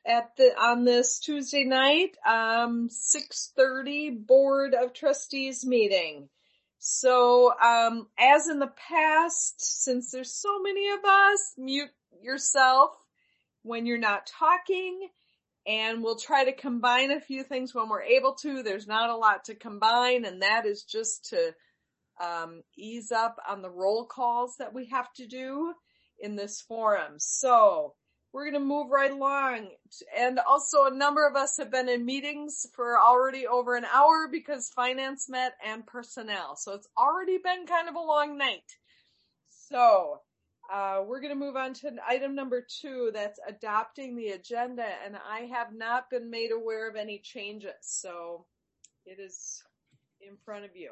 on this Tuesday night, 6:30 Board of Trustees meeting. So, as in the past, since there's so many of us, mute yourself when you're not talking, and we'll try to combine a few things when we're able to. There's not a lot to combine, and that is just to ease up on the roll calls that we have to do in this forum. So we're going to move right along. And also a number of us have been in meetings for already over an hour because finance met and personnel. So it's already been kind of a long night. So we're going to move on to item number 2. That's adopting the agenda. And I have not been made aware of any changes. So it is in front of you.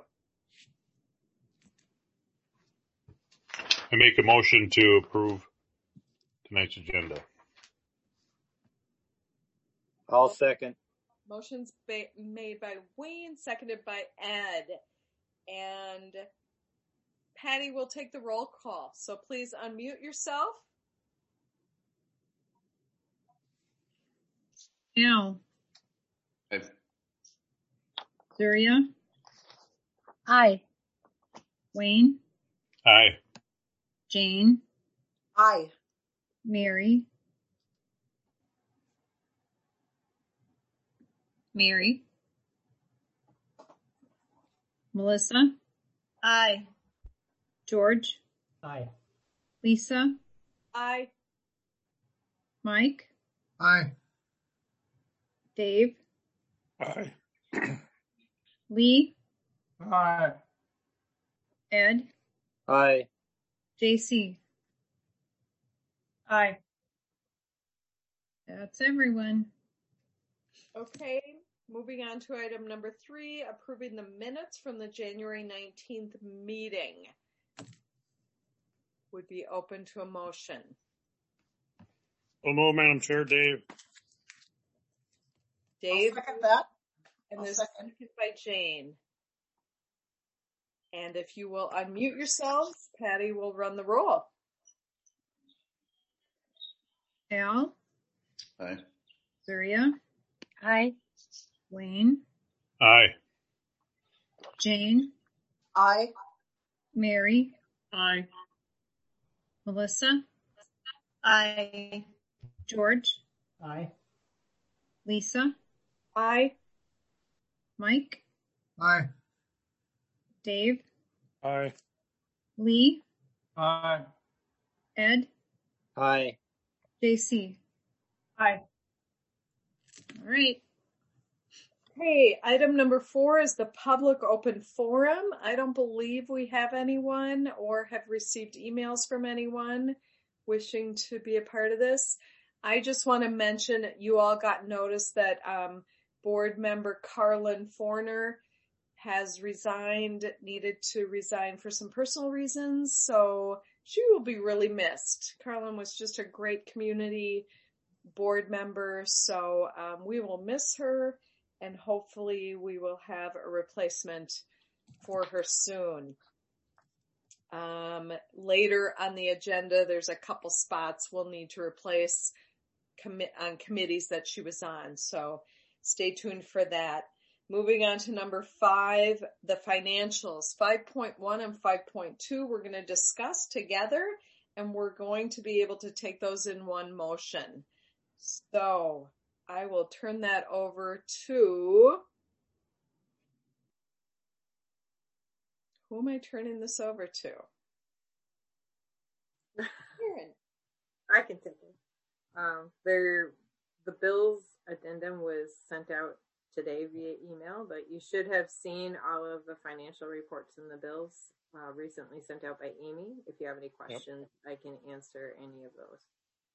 I make a motion to approve tonight's agenda. I'll second. Motion's made by Wayne, seconded by Ed. And Patty will take the roll call. So please unmute yourself. Al. Aye. Surya. Aye. Wayne. Aye. Jane. Aye. Mary. Melissa. Aye. George. Aye. Lisa. Aye. Mike. Aye. Dave. Aye. Lee. Aye. Ed. Aye. JC. Aye. That's everyone. Okay, moving on to item number 3, approving the minutes from the January 19th meeting. Would be open to a motion. So move, Madam Chair. Dave. Dave? I'll second that. And there's a second by Jane. And if you will unmute yourselves, Patty will run the roll. Al. Aye. Surya. Aye. Wayne. Aye. Jane. Aye. Mary. Aye. Melissa. Aye. George. Aye. Lisa. Aye. Mike. Aye. Dave. Aye. Lee. Aye. Ed. Aye. JC. Aye. All right. Hey, item number 4 is the public open forum. I don't believe we have anyone or have received emails from anyone wishing to be a part of this. I just want to mention you all got notice that board member Carlin Forner has resigned, needed to resign for some personal reasons. So she will be really missed. Carlin was just a great community board member. So we will miss her. And hopefully we will have a replacement for her soon. Later on the agenda, there's a couple spots we'll need to replace on committees that she was on. So stay tuned for that. Moving on to number 5, the financials. 5.1 and 5.2 we're going to discuss together, and we're going to be able to take those in one motion. So I will turn that over to, who am I turning this over to? Karen. I can take it. The bills addendum was sent out today via email, but you should have seen all of the financial reports in the bills recently sent out by Amy. If you have any questions, I can answer any of those.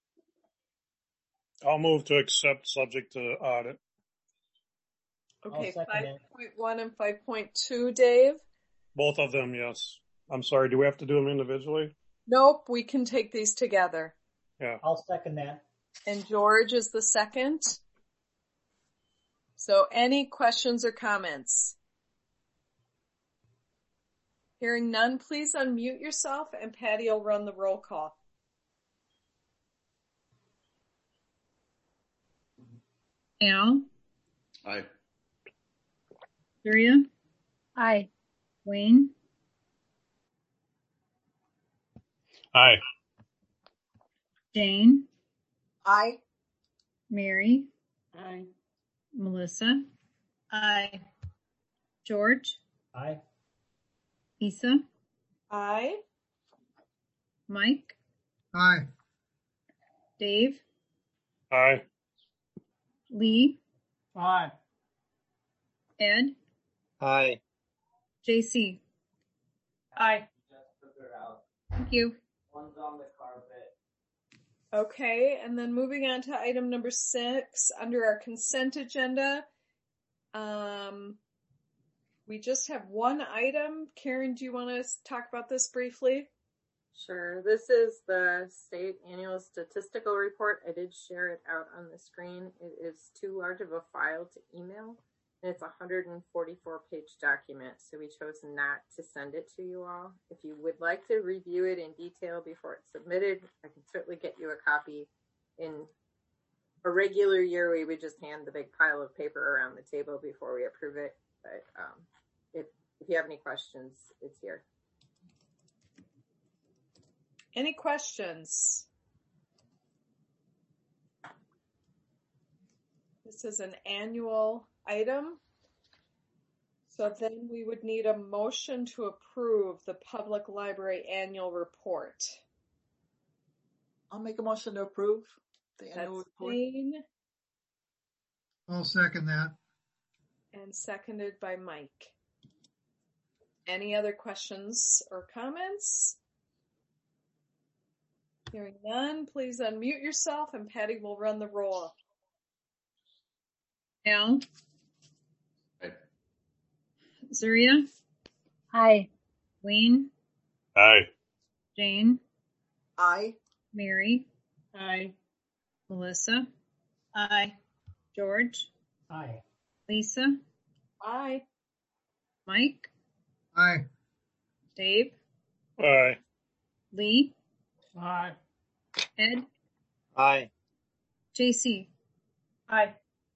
I'll move to accept subject to audit. Okay, 5.1 and 5.2, Dave? Both of them, yes. I'm sorry, do we have to do them individually? Nope, we can take these together. Yeah. I'll second that. And George is the second. So any questions or comments? Hearing none, please unmute yourself and Patty will run the roll call. Al, Aye. Surya, Aye. Wayne, Aye. Jane, Aye. Mary, Aye. Melissa, Aye. George, Aye. Lisa, Aye. Mike, Aye. Dave, Aye. Lee, Aye. Ed, Aye. JC. Aye. Thank you. Okay, and then moving on to item number 6, under our consent agenda. We just have one item. Karen, do you want to talk about this briefly? Sure. This is the state annual statistical report. I did share it out on the screen. It is too large of a file to email, and it's a 144-page document, so we chose not to send it to you all. If you would like to review it in detail before it's submitted, I can certainly get you a copy. In a regular year, we would just hand the big pile of paper around the table before we approve it, but if you have any questions, it's here. Any questions? This is an annual item. So then we would need a motion to approve the public library annual report. I'll make a motion to approve the annual That's report. Jane I'll second that. and seconded by Mike. Any other questions or comments? Hearing none, please unmute yourself and Patty will run the roll. Al, Aye. Surya, Aye. Wayne, Aye. Jane, Aye. Mary, Aye. Melissa, Aye. George, Aye. Lisa, Aye. Mike, Aye. Dave, Aye. Lee, Aye. Ed, Aye. JC. Aye.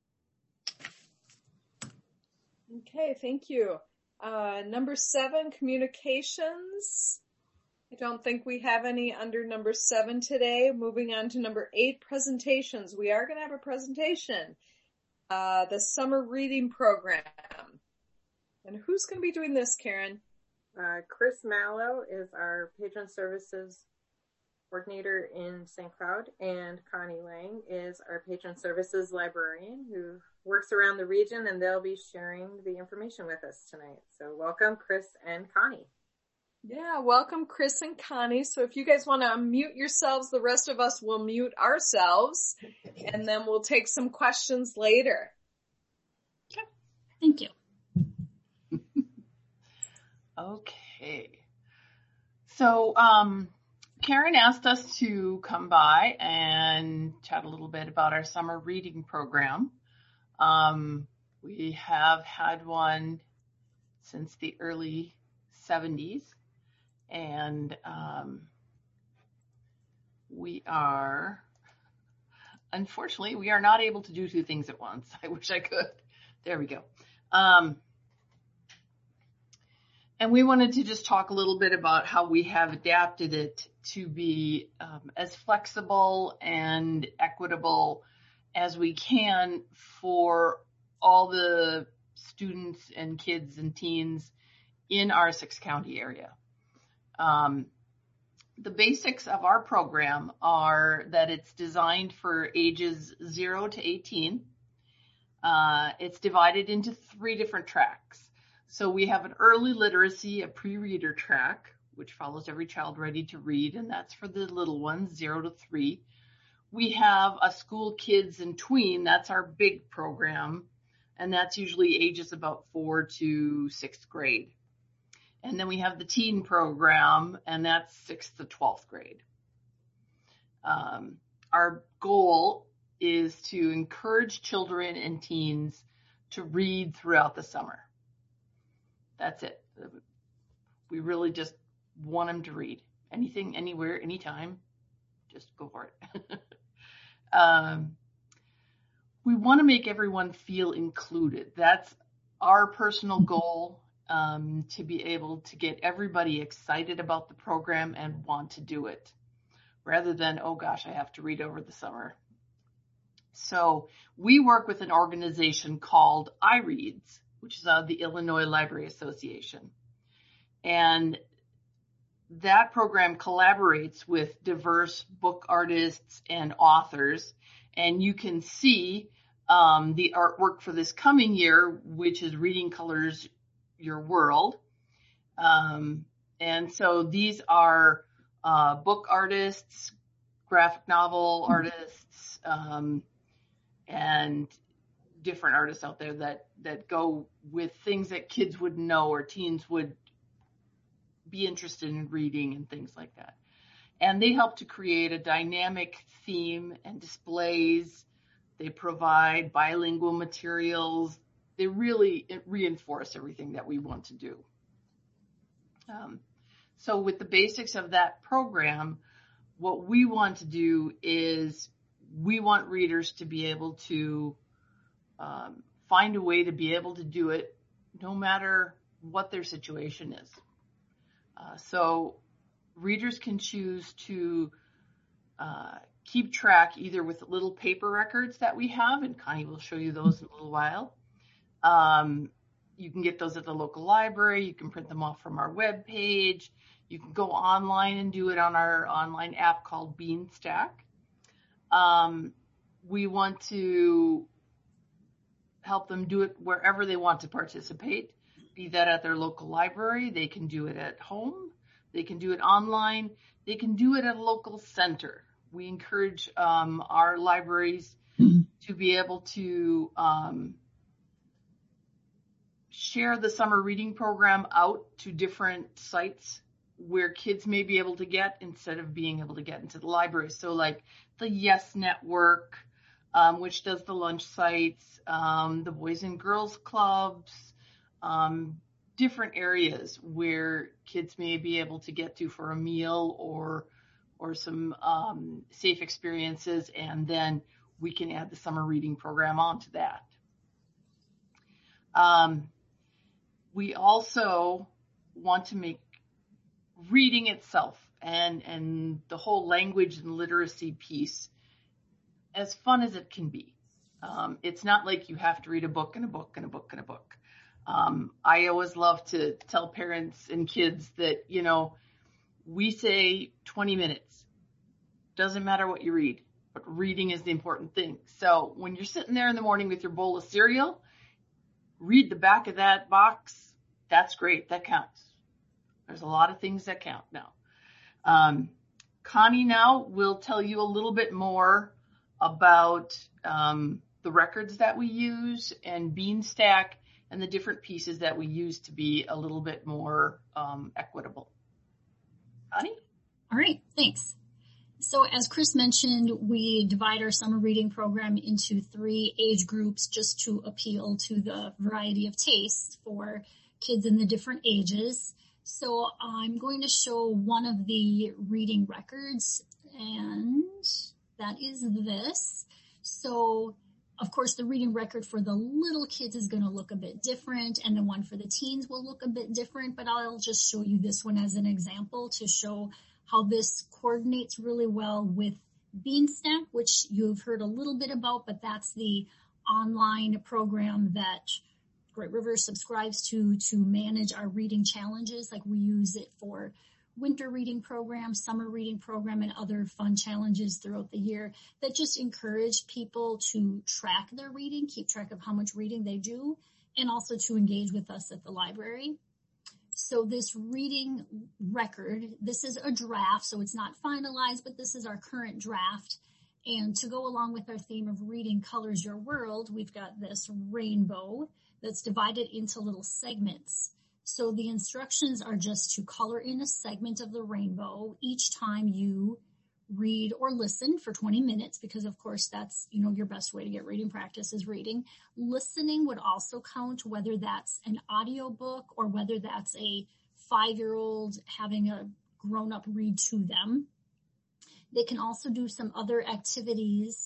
Okay, thank you. Number 7, communications. I don't think we have any under number 7 today. Moving on to number 8, presentations. We are going to have a presentation. The summer reading program. And who's going to be doing this, Karen? Chris Mallow is our patron services coordinator in St. Cloud, and Connie Lang is our patron services librarian who works around the region, and they'll be sharing the information with us tonight. So welcome, Chris and Connie. Yeah, welcome, Chris and Connie. So if you guys want to unmute yourselves, the rest of us will mute ourselves, and then we'll take some questions later. Thank you. Okay. So, Karen asked us to come by and chat a little bit about our summer reading program. We have had one since the early 70s, and unfortunately, we are not able to do 2 things at once. I wish I could. There we go. And we wanted to just talk a little bit about how we have adapted it to be as flexible and equitable as we can for all the students and kids and teens in our 6-county area. The basics of our program are that it's designed for ages 0 to 18. It's divided into 3 different tracks. So we have an early literacy, a pre-reader track, which follows every child ready to read, and that's for the little ones, 0 to 3. We have a school kids and tween, that's our big program, and that's usually ages about 4 to 6th grade. And then we have the teen program, and that's 6th to 12th grade. Our goal is to encourage children and teens to read throughout the summer. That's it. We really just want them to read. Anything, anywhere, anytime. Just go for it. we want to make everyone feel included. That's our personal goal, to be able to get everybody excited about the program and want to do it, rather than, oh gosh, I have to read over the summer. So we work with an organization called iReads, which is the Illinois Library Association. And that program collaborates with diverse book artists and authors. And you can see the artwork for this coming year, which is Reading Colors Your World. And so these are book artists, graphic novel artists, and different artists out there that go with things that kids would know or teens would be interested in reading and things like that. And they help to create a dynamic theme and displays. They provide bilingual materials. They really reinforce everything that we want to do. So with the basics of that program, what we want to do is we want readers to be able to find a way to be able to do it no matter what their situation is. So readers can choose to keep track either with little paper records that we have, and Connie will show you those in a little while. You can get those at the local library. You can print them off from our web page. You can go online and do it on our online app called Beanstack. We want to help them do it wherever they want to participate, be that at their local library. They can do it at home. They can do it online. They can do it at a local center. We encourage our libraries to be able to share the summer reading program out to different sites where kids may be able to get instead of being able to get into the library. So like the Yes Network, which does the lunch sites, the Boys and Girls Clubs, different areas where kids may be able to get to for a meal or some safe experiences, and then we can add the summer reading program onto that. We also want to make reading itself and the whole language and literacy piece as fun as it can be. It's not like you have to read a book and a book and a book and a book. I always love to tell parents and kids that, we say 20 minutes. Doesn't matter what you read, but reading is the important thing. So when you're sitting there in the morning with your bowl of cereal, read the back of that box. That's great. That counts. There's a lot of things that count now. Connie now will tell you a little bit more about the records that we use and Beanstack and the different pieces that we use to be a little bit more equitable. Connie? All right, thanks. So as Chris mentioned, we divide our summer reading program into 3 age groups just to appeal to the variety of tastes for kids in the different ages. So I'm going to show one of the reading records, and that is this. So of course, the reading record for the little kids is going to look a bit different, and the one for the teens will look a bit different, but I'll just show you this one as an example to show how this coordinates really well with Beanstack, which you've heard a little bit about, but that's the online program that Great River subscribes to manage our reading challenges. Like we use it for winter reading program, summer reading program, and other fun challenges throughout the year that just encourage people to track their reading, keep track of how much reading they do, and also to engage with us at the library. So this reading record, this is a draft, so it's not finalized, but this is our current draft. And to go along with our theme of Reading Colors Your World, we've got this rainbow that's divided into little segments. So the instructions are just to color in a segment of the rainbow each time you read or listen for 20 minutes, because of course that's, your best way to get reading practice is reading. Listening would also count, whether that's an audiobook or whether that's a 5-year-old having a grown-up read to them. They can also do some other activities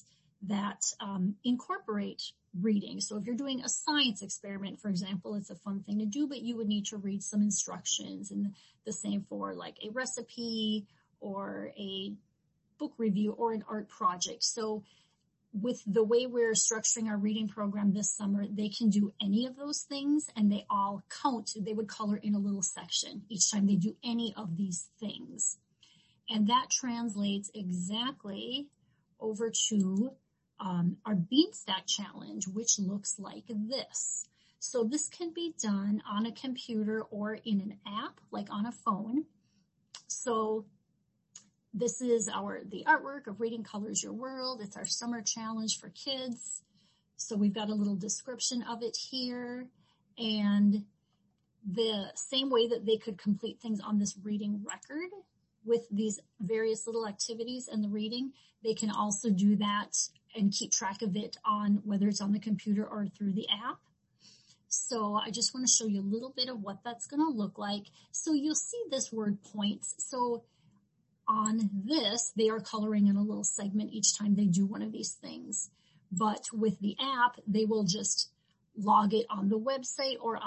that incorporate reading. So if you're doing a science experiment, for example, it's a fun thing to do, but you would need to read some instructions, and the same for like a recipe or a book review or an art project. So with the way we're structuring our reading program this summer, they can do any of those things, and they all count. They would color in a little section each time they do any of these things. And that translates exactly over to our Beanstack challenge, which looks like this. So this can be done on a computer or in an app, like on a phone. So this is the artwork of Reading Colors Your World. It's our summer challenge for kids. So we've got a little description of it here. And the same way that they could complete things on this reading record with these various little activities and the reading, they can also do that and keep track of it on whether it's on the computer or through the app. So I just want to show you a little bit of what that's going to look like. So you'll see this word points. So on this, they are coloring in a little segment each time they do one of these things. But with the app, they will just log it on the website or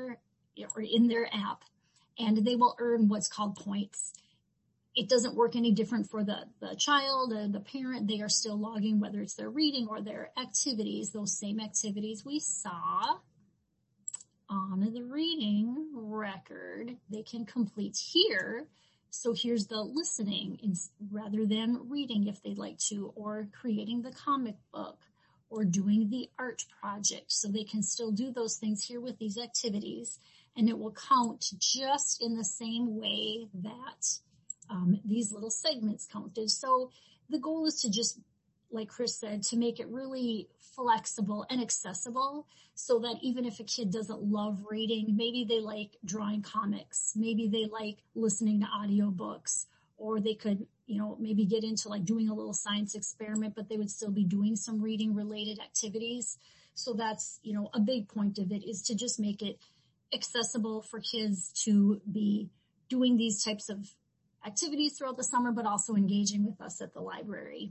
in their app, and they will earn what's called points. It doesn't work any different for the child or the parent. They are still logging whether it's their reading or their activities, those same activities we saw on the reading record. They can complete here. So here's the listening rather than reading if they'd like to, or creating the comic book or doing the art project. So they can still do those things here with these activities, and it will count just in the same way that these little segments counted. So the goal is to just, like Chris said, to make it really flexible and accessible so that even if a kid doesn't love reading, maybe they like drawing comics, maybe they like listening to audiobooks, or they could, maybe get into like doing a little science experiment, but they would still be doing some reading related activities. So that's, a big point of it is to just make it accessible for kids to be doing these types of activities throughout the summer, but also engaging with us at the library.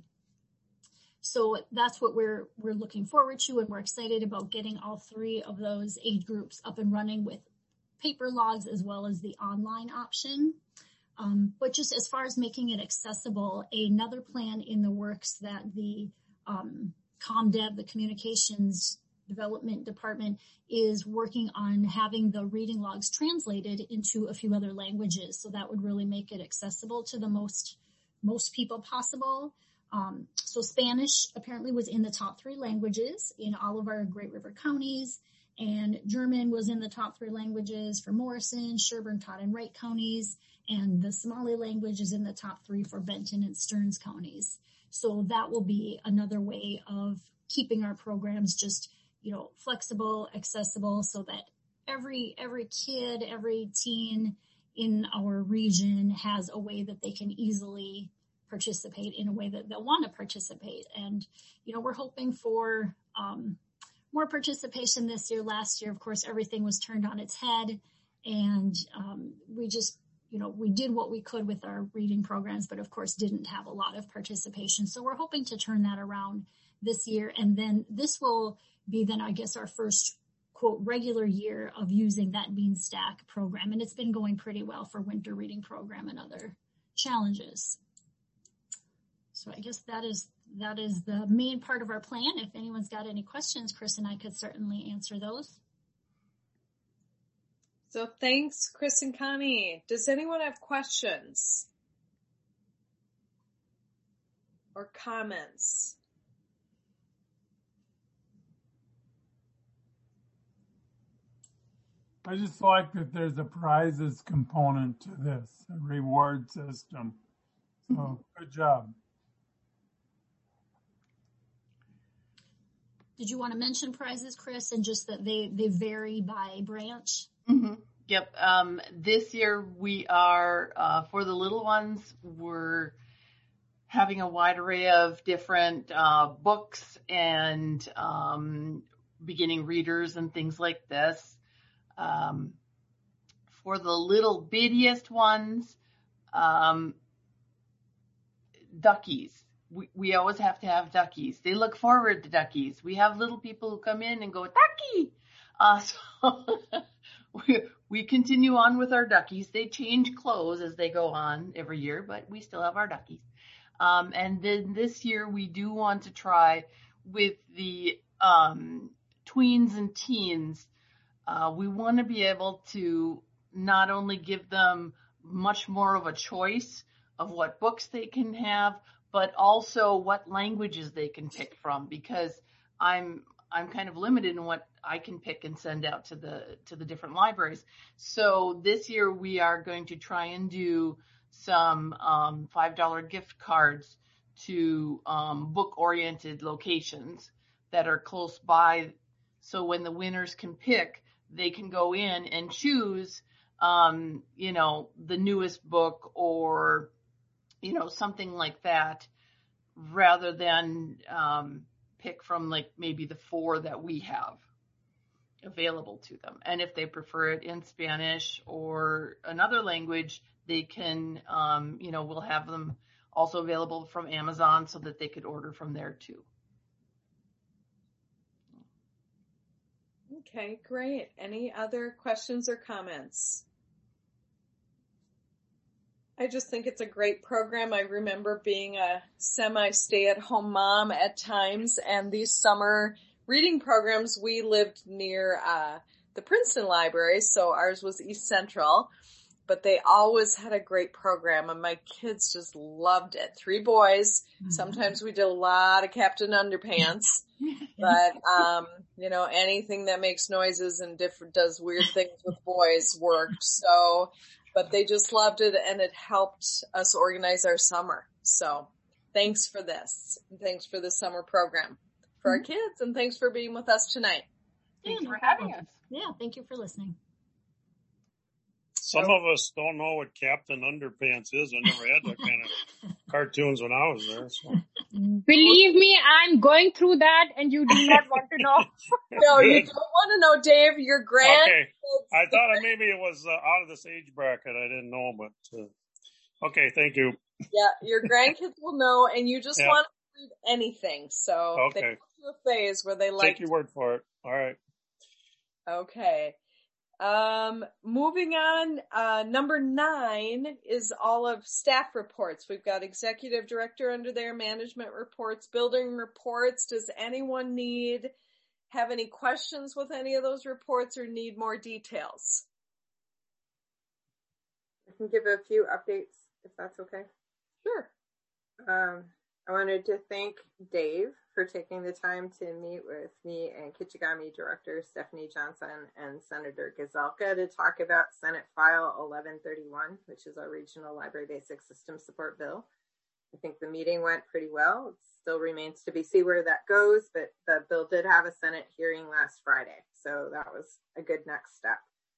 So that's what we're looking forward to, and we're excited about getting all three of those age groups up and running with paper logs as well as the online option. But just as far as making it accessible, another plan in the works that the ComDev, the Communications Development Department, is working on having the reading logs translated into a few other languages. So that would really make it accessible to the most people possible. So Spanish apparently was in the top 3 languages in all of our Great River counties, and German was in the top 3 languages for Morrison, Sherburne, Todd, and Wright counties, and the Somali language is in the top 3 for Benton and Stearns counties. So that will be another way of keeping our programs just, flexible, accessible, so that every kid, every teen in our region has a way that they can easily participate in a way that they'll want to participate. And, we're hoping for more participation this year. Last year, of course, everything was turned on its head, and we just, we did what we could with our reading programs, but of course didn't have a lot of participation. So we're hoping to turn that around this year. And then this will be then, I guess, our first quote regular year of using that Beanstack program. And it's been going pretty well for winter reading program and other challenges. So I guess that is the main part of our plan. If anyone's got any questions, Chris and I could certainly answer those. So thanks, Chris and Connie. Does anyone have questions or comments? I just like that there's a prizes component to this, a reward system. So good job. Did you want to mention prizes, Chris, and just that they vary by branch? Mm-hmm. Yep. This year we are, for the little ones, we're having a wide array of different books and beginning readers and things like this. For the little bittiest ones, duckies. we always have to have duckies. They look forward to duckies. We have little people who come in and go, ducky. So we continue on with our duckies. They change clothes as they go on every year, but we still have our duckies. And then this year we do want to try with the tweens and teens. We want to be able to not only give them much more of a choice of what books they can have, but also what languages they can pick from, because I'm kind of limited in what I can pick and send out to the different libraries. So this year we are going to try and do some $5 gift cards to book-oriented locations that are close by. So when the winners can pick, they can go in and choose, the newest book or, something like that, rather than pick from like maybe the 4 that we have available to them. And if they prefer it in Spanish or another language, they can, we'll have them also available from Amazon so that they could order from there too. Okay, great. Any other questions or comments? I just think it's a great program. I remember being a semi-stay-at-home mom at times, and these summer reading programs, we lived near the Princeton Library, so ours was East Central, but they always had a great program, and my kids just loved it. 3 boys. Mm-hmm. Sometimes we did a lot of Captain Underpants, but, anything that makes noises and does weird things with boys worked. So, but they just loved it, and it helped us organize our summer. So thanks for this. And thanks for the summer program for our kids, and thanks for being with us tonight. Thanks for having us. Yeah, thank you for listening. Some of us don't know what Captain Underpants is. I never had that kind of cartoons when I was there. So. Believe me, I'm going through that, and you do not want to know. No, you don't want to know, Dave. Your Okay, I thought maybe it was out of this age bracket. I didn't know, but okay, thank you. Yeah, your grandkids will know, and you just want to read anything. So they go through a phase where they like. Take your word for it. All right. Okay. Moving on, number 9 is all of staff reports. We've got executive director under there, management reports, building reports. Does anyone have any questions with any of those reports or need more details? I can give a few updates if that's okay. Sure. I wanted to thank Dave for taking the time to meet with me and Kichigami Director Stephanie Johnson and Senator Gazelka to talk about Senate File 1131, which is our Regional Library Basic System Support Bill. I think the meeting went pretty well. It still remains to be seen where that goes, but the bill did have a Senate hearing last Friday, so that was a good next step.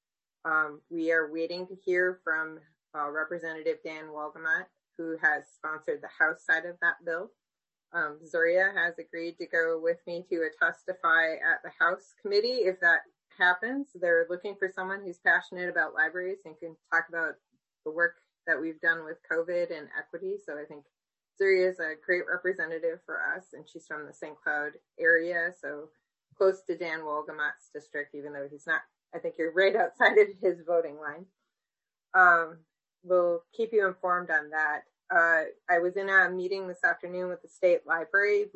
We are waiting to hear from Representative Dan Wolgamott, who has sponsored the House side of that bill. Zuria has agreed to go with me to testify at the House committee if that happens. They're looking for someone who's passionate about libraries and can talk about the work that we've done with COVID and equity. So I think Zuria is a great representative for us, and she's from the St. Cloud area, so close to Dan Wolgamott's district, even though he's not. I think you're right outside of his voting line. We'll keep you informed on that. I was in a meeting this afternoon with the state library.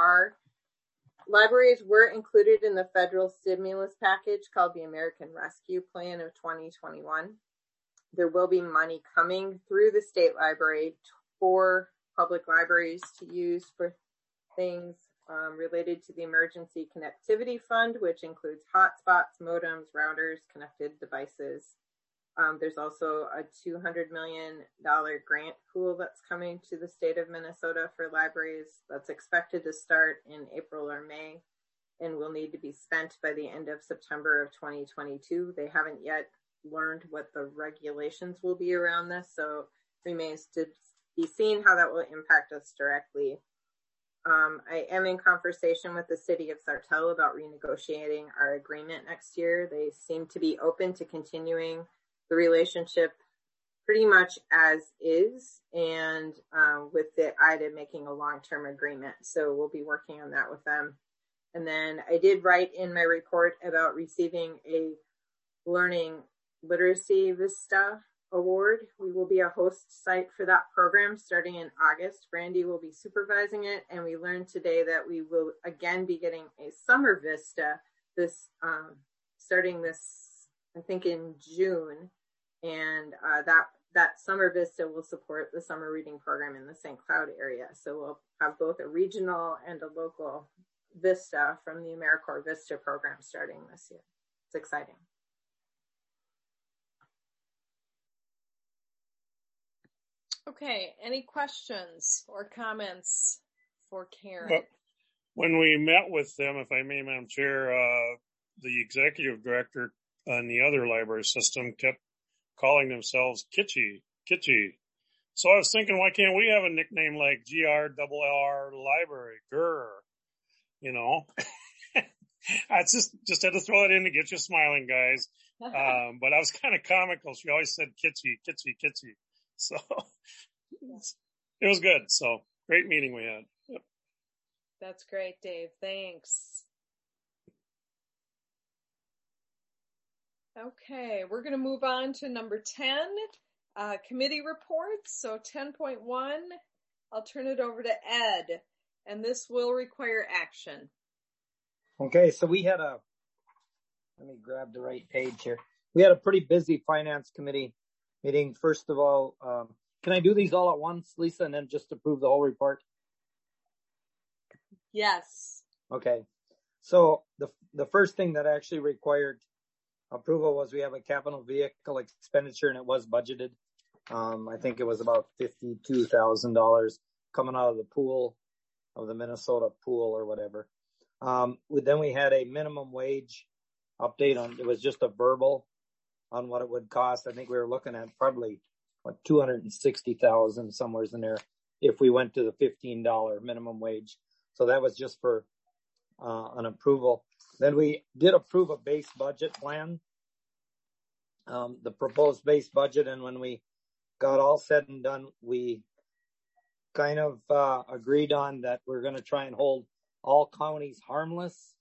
Libraries were included in the federal stimulus package called the American Rescue Plan of 2021. There will be money coming through the state library for public libraries to use for things related to the Emergency Connectivity Fund, which includes hotspots, modems, routers, connected devices. There's also a $200 million grant pool that's coming to the state of Minnesota for libraries that's expected to start in April or May and will need to be spent by the end of September of 2022. They haven't yet learned what the regulations will be around this, so it remains to be seen how that will impact us directly. I am in conversation with the city of Sartell about renegotiating our agreement next year. They seem to be open to continuing the relationship pretty much as is, and with the IDA making a long-term agreement. So we'll be working on that with them. And then I did write in my report about receiving a Learning Literacy Vista Award. We will be a host site for that program starting in August. Brandy will be supervising it, and we learned today that we will again be getting a Summer Vista starting this, I think, in June. And that Summer Vista will support the summer reading program in the St. Cloud area. So we'll have both a regional and a local Vista from the AmeriCorps Vista program starting this year. It's exciting. Okay, any questions or comments for Karen? Well, when we met with them, if I may, Madam Chair, the executive director on the other library system kept calling themselves Kitschy. So I was thinking, why can't we have a nickname like GRRR Library? Grr, you know? I just had to throw it in to get you smiling, guys. But I was kind of comical. She always said Kitschy. So it was good. So great meeting we had. Yep. That's great, Dave. Thanks. Okay, we're going to move on to number 10, committee reports. So 10.1, I'll turn it over to Ed, and this will require action. Okay, so let me grab the right page here. We had a pretty busy finance committee meeting. First of all, can I do these all at once, Lisa, and then just approve the whole report? Yes. Okay. So the first thing that actually required approval was we have a capital vehicle expenditure, and it was budgeted. I think it was about $52,000 coming out of the pool, of the Minnesota pool or whatever. Then we had a minimum wage update on, it was just a verbal on what it would cost. I think we were looking at probably $260,000 somewhere in there if we went to the $15 minimum wage. So that was just for an approval. Then we did approve a base budget plan, the proposed base budget. And when we got all said and done, we kind of agreed on that we're going to try and hold all counties harmless,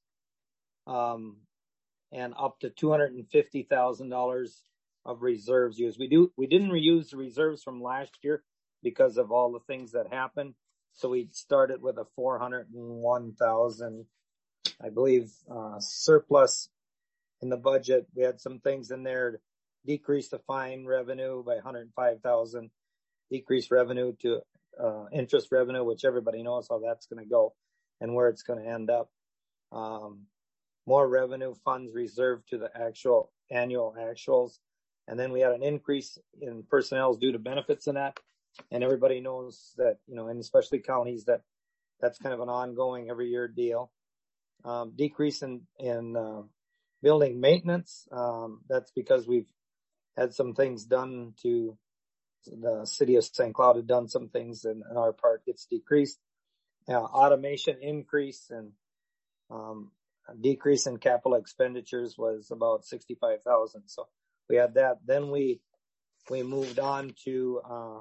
and up to $250,000 of reserves used. We didn't reuse the reserves from last year because of all the things that happened. So we started with a $401,000, I believe, surplus in the budget. We had some things in there to decrease the fine revenue by $105,000, decrease revenue to interest revenue, which everybody knows how that's going to go and where it's going to end up. More revenue funds reserved to the actual annual actuals. And then we had an increase in personnel due to benefits in that. And everybody knows that, and especially counties, that's kind of an ongoing every year deal. Decrease in building maintenance. That's because we've had some things done to the city of St. Cloud had done some things, and our part gets decreased. Automation increase, and a decrease in capital expenditures was about $65,000. So we had that. Then we moved on to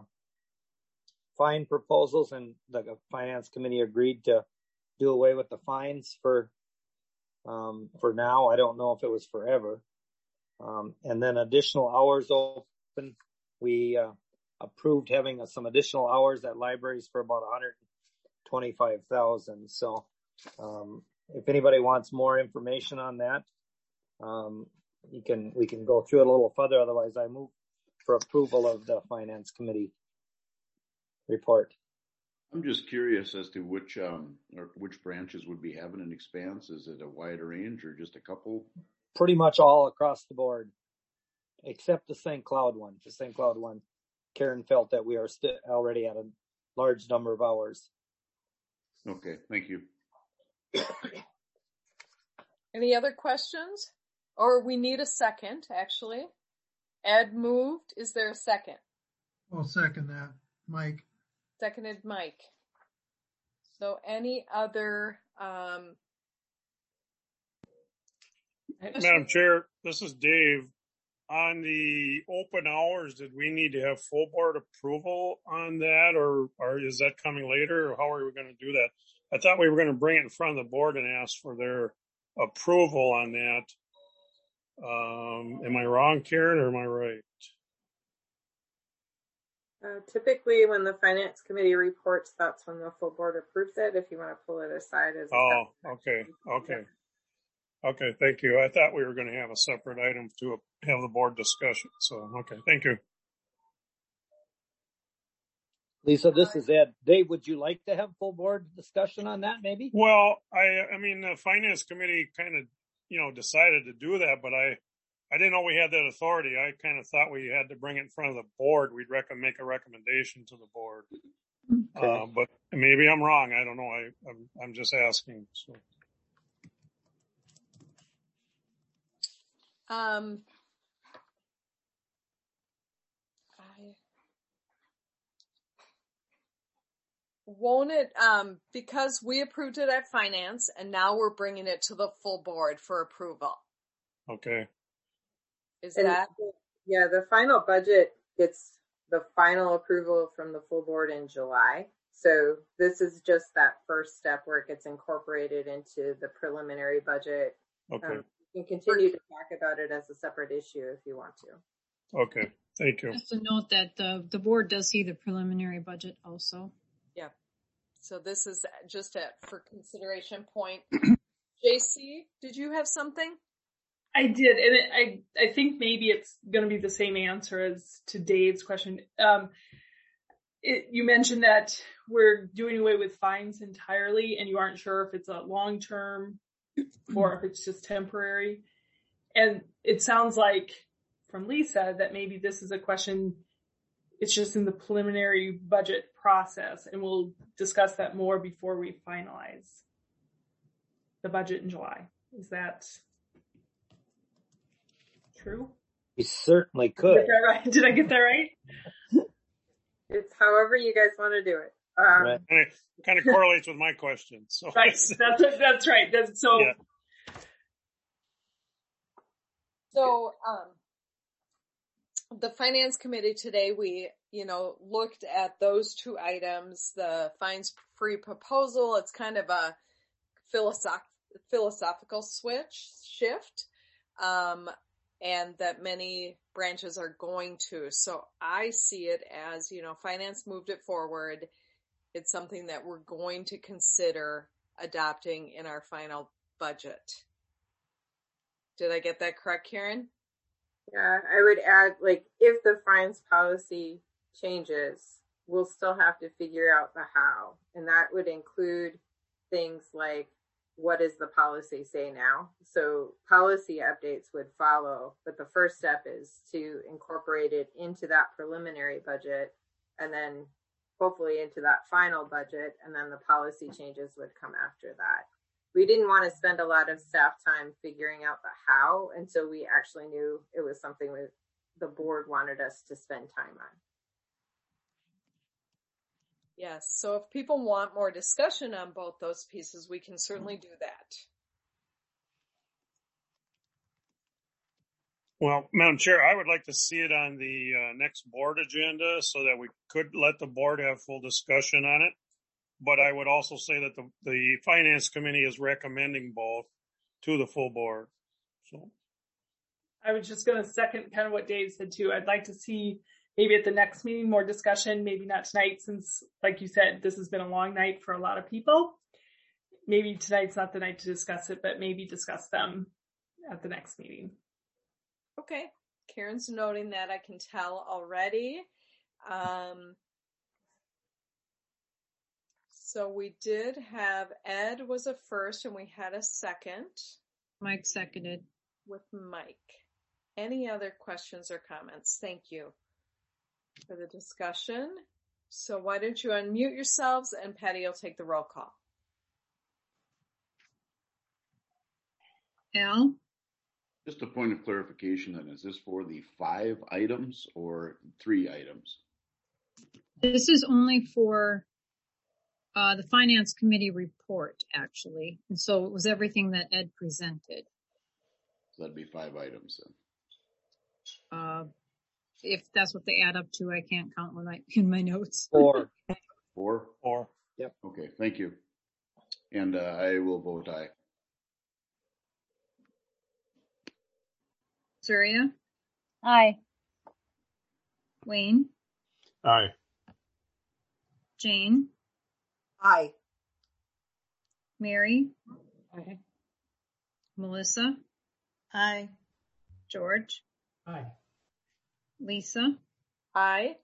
fine proposals, and the finance committee agreed to do away with the fines for now. I don't know if it was forever. And then additional hours open. We approved having some additional hours at libraries for about $125,000. So if anybody wants more information on that, we can go through it a little further. Otherwise, I move for approval of the finance committee report. I'm just curious as to which branches would be having an expanse. Is it a wide range or just a couple? Pretty much all across the board, except the St. Cloud one. The St. Cloud one, Karen felt that we are still already at a large number of hours. Okay, thank you. Any other questions? Or we need a second, actually. Ed moved. Is there a second? I'll second that. Mike. Seconded Mike. So any other... Madam Chair, this is Dave. on the open hours, did we need to have full board approval on that, or is that coming later, or how are we going to do that? I thought we were going to bring it in front of the board and ask for their approval on that. Am I wrong, Karen, or am I right? Typically, when the finance committee reports, that's when the full board approves it. If you want to pull it aside as okay. Okay, thank you. I thought we were going to have a separate item to have the board discussion. So, okay, thank you. Lisa, this is Ed. Dave, would you like to have full board discussion on that maybe? Well, I mean, the finance committee kind of, decided to do that, but I didn't know we had that authority. I kind of thought we had to bring it in front of the board. We'd make a recommendation to the board. Okay. But maybe I'm wrong. I don't know. I'm just asking. So. Won't it, because we approved it at finance and now we're bringing it to the full board for approval. Okay. Yeah, the final budget gets the final approval from the full board in July. So this is just that first step where it gets incorporated into the preliminary budget. Okay. You can continue to talk about it as a separate issue if you want to. Okay. Thank you. Just to note that the board does see the preliminary budget also. Yeah. So this is just for consideration point. JC, did you have something? I did, and I think maybe it's going to be the same answer as to Dave's question. You mentioned that we're doing away with fines entirely, and you aren't sure if it's a long term or if it's just temporary. And it sounds like from Lisa that maybe this is a question. It's just in the preliminary budget process, and we'll discuss that more before we finalize the budget in July. Is that true? We certainly could. Did I get that right? It's however you guys want to do it. Right. And it kind of correlates with my question. So. Right. That's right. Yeah. So, the finance committee today, we, looked at those two items, the fines free proposal. It's kind of a philosophical shift, and that many branches are going to. So I see it as, finance moved it forward. It's something that we're going to consider adopting in our final budget. Did I get that correct, Karen? Yeah, I would add, if the fines policy changes, we'll still have to figure out the how. And that would include things like, what does the policy say now? So policy updates would follow, but the first step is to incorporate it into that preliminary budget and then hopefully into that final budget. And then the policy changes would come after that. We didn't want to spend a lot of staff time figuring out the how until we actually knew it was something the board wanted us to spend time on. Yes. So if people want more discussion on both those pieces, we can certainly do that. Well, Madam Chair, I would like to see it on the next board agenda so that we could let the board have full discussion on it. But I would also say that the finance committee is recommending both to the full board. So I was just going to second kind of what Dave said too. I'd like to see maybe at the next meeting more discussion, maybe not tonight since, like you said, this has been a long night for a lot of people. Maybe tonight's not the night to discuss it, but maybe discuss them at the next meeting. Okay. Karen's noting that, I can tell already. So we did have Ed was a first and we had a second. Mike seconded. With Mike. Any other questions or comments? Thank you for the discussion. So why don't you unmute yourselves and Patty will take the roll call. Al? Just a point of clarification then, is this for the 5 items or 3 items? This is only for the finance committee report, actually. And so it was everything that Ed presented. So that'd be 5 items then. If that's what they add up to, I can't count in my notes. 4. 4? 4. Yep. Okay, thank you. And I will vote aye. Surya, Aye. Wayne, Aye. Jane, Aye. Mary, Aye. Melissa, Aye. George, Aye. Lisa, Aye.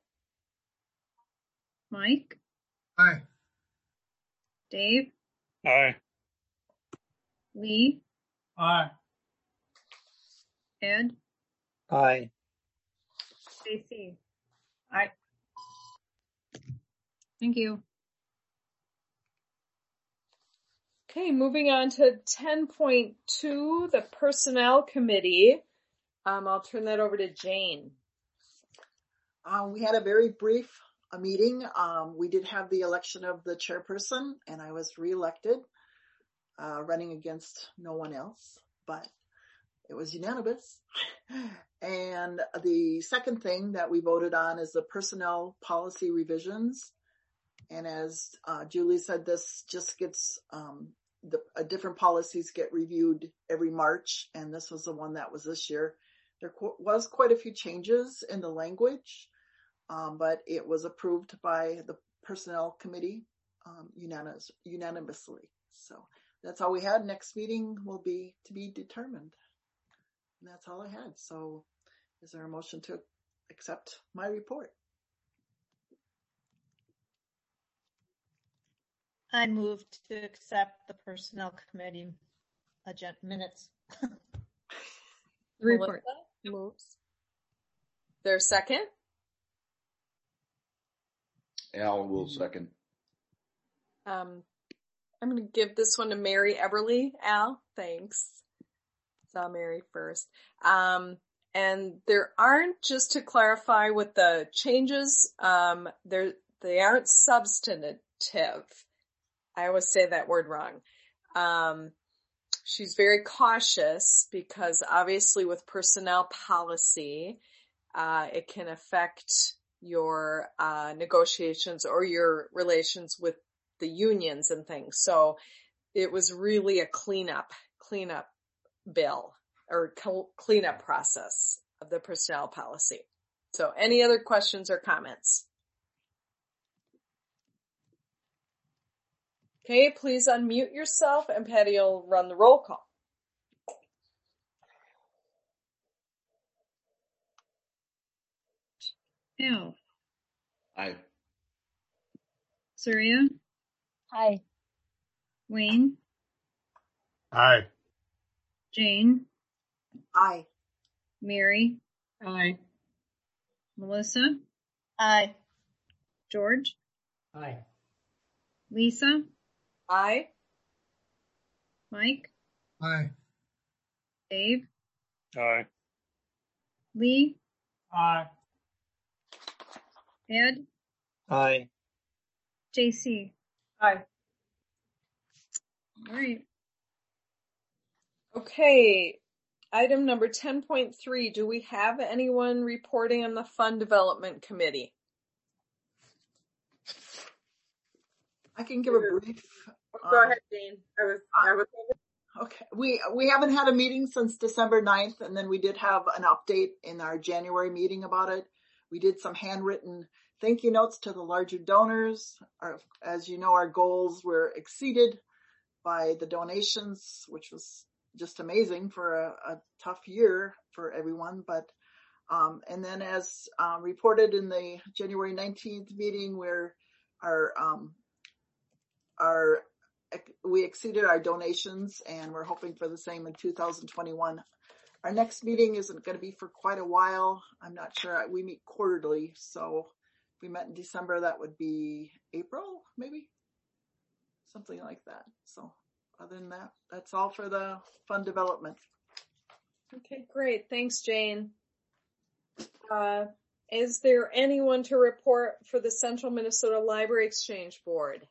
Mike, Aye. Dave, Aye. Lee, Aye. Ed, Aye. JC. Aye. Thank you. Okay, moving on to 10.2, the Personnel Committee. I'll turn that over to Jane. We had a very brief meeting. We did have the election of the chairperson, and I was reelected, running against no one else, but it was unanimous. And the second thing that we voted on is the personnel policy revisions. And as Julie said, this just gets different policies get reviewed every March, and this was the one that was this year. There was quite a few changes in the language, but it was approved by the Personnel Committee unanimously. So that's all we had. Next meeting will be to be determined. And that's all I had. So is there a motion to accept my report? I moved to accept the Personnel Committee minutes. The report. Moves. There's a second? Al will second. I'm going to give this one to Mary Everly. Al, thanks. Saw Mary first. And there aren't, just to clarify with the changes, they aren't substantive. I always say that word wrong. She's very cautious because obviously with personnel policy, it can affect your negotiations or your relations with the unions and things. So it was really a cleanup bill or cleanup process of the personnel policy. So any other questions or comments? Okay, please unmute yourself and Patty will run the roll call. Al, Aye. Surya, Aye. Wayne, Aye. Jane, Aye. Mary, Aye. Melissa, Aye. George, Aye. Lisa, Aye. Mike, Aye. Dave, Aye. Lee, Aye. Ed, Aye. JC. Aye. All right. Okay, item number 10.3. Do we have anyone reporting on the Fund Development Committee? I can give a brief. Go ahead, Jane. I was Okay. We haven't had a meeting since December 9th, and then we did have an update in our January meeting about it. We did some handwritten thank you notes to the larger donors. As you know, our goals were exceeded by the donations, which was just amazing for a tough year for everyone. But and then as reported in the January 19th meeting, where we exceeded our donations, and we're hoping for the same in 2021. Our next meeting isn't going to be for quite a while. I'm not sure. We meet quarterly, so if we met in December, that would be April, maybe something like that. So other than that, that's all for the fund development. Okay, great. Thanks, Jane. Is there anyone to report for the Central Minnesota Library Exchange Board?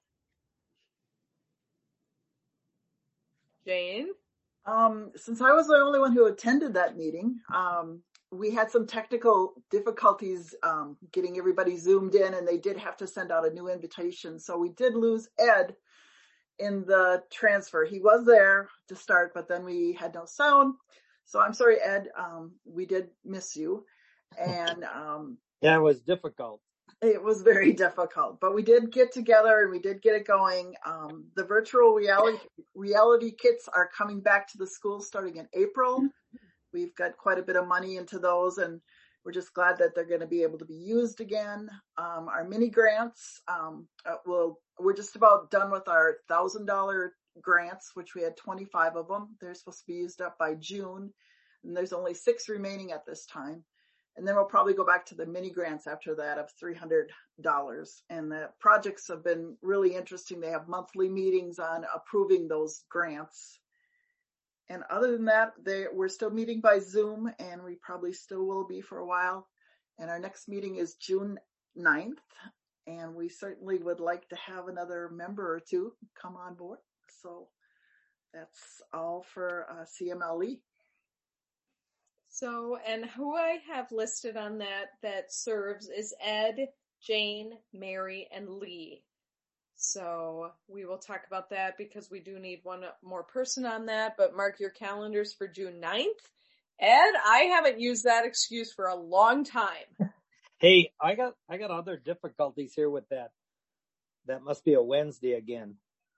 Jane? Since I was the only one who attended that meeting, we had some technical difficulties getting everybody zoomed in, and they did have to send out a new invitation. So we did lose Ed in the transfer. He was there to start, but then we had no sound. So I'm sorry, Ed. We did miss you. And yeah, it was difficult. It was very difficult, but we did get together and we did get it going. The virtual reality kits are coming back to the school starting in April. We've got quite a bit of money into those, and we're just glad that they're going to be able to be used again. Our mini grants, we're just about done with our $1,000 grants, which we had 25 of them. They're supposed to be used up by June, and there's only 6 remaining at this time. And then we'll probably go back to the mini grants after that of $300. And the projects have been really interesting. They have monthly meetings on approving those grants. And other than that, we're still meeting by Zoom, and we probably still will be for a while. And our next meeting is June 9th. And we certainly would like to have another member or two come on board. So that's all for CMLE. So, and who I have listed on that serves is Ed, Jane, Mary, and Lee. So we will talk about that because we do need one more person on that, but mark your calendars for June 9th. Ed, I haven't used that excuse for a long time. Hey, I got other difficulties here with that. That must be a Wednesday again.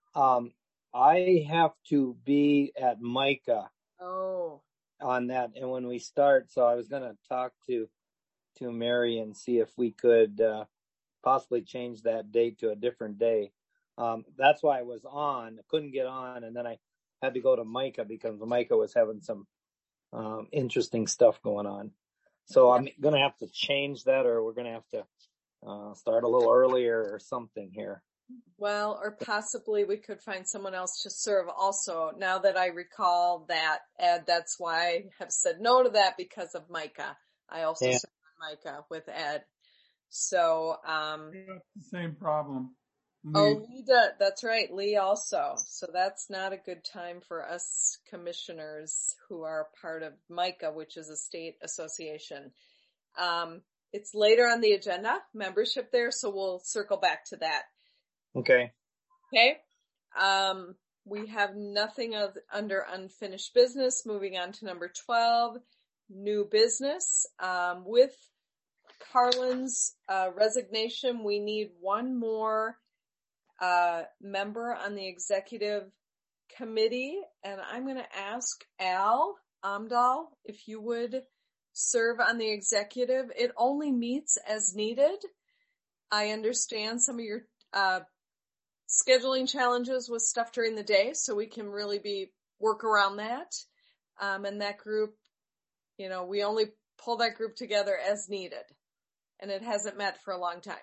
I have to be at Micah. Oh. On that, and when we start, so I was going to talk to Mary and see if we could possibly change that date to a different day. That's why I was on, couldn't get on, and then I had to go to Micah because Micah was having some interesting stuff going on. So I'm going to have to change that, or we're going to have to start a little earlier or something here. Well, or possibly we could find someone else to serve also. Now that I recall that, Ed, that's why I have said no to that because of Micah. I also serve on Micah with Ed. So, same problem. Lee. Oh, Lee, that's right. Lee also. So that's not a good time for us commissioners who are part of Micah, which is a state association. It's later on the agenda, membership there. So we'll circle back to that. Okay. Okay. We have nothing under unfinished business. Moving on to number 12, new business. With Carlin's resignation, we need one more member on the executive committee, and I'm going to ask Al Amdahl if you would serve on the executive. It only meets as needed. I understand some of your scheduling challenges with stuff during the day, so we can really work around that. And that group, we only pull that group together as needed, and it hasn't met for a long time.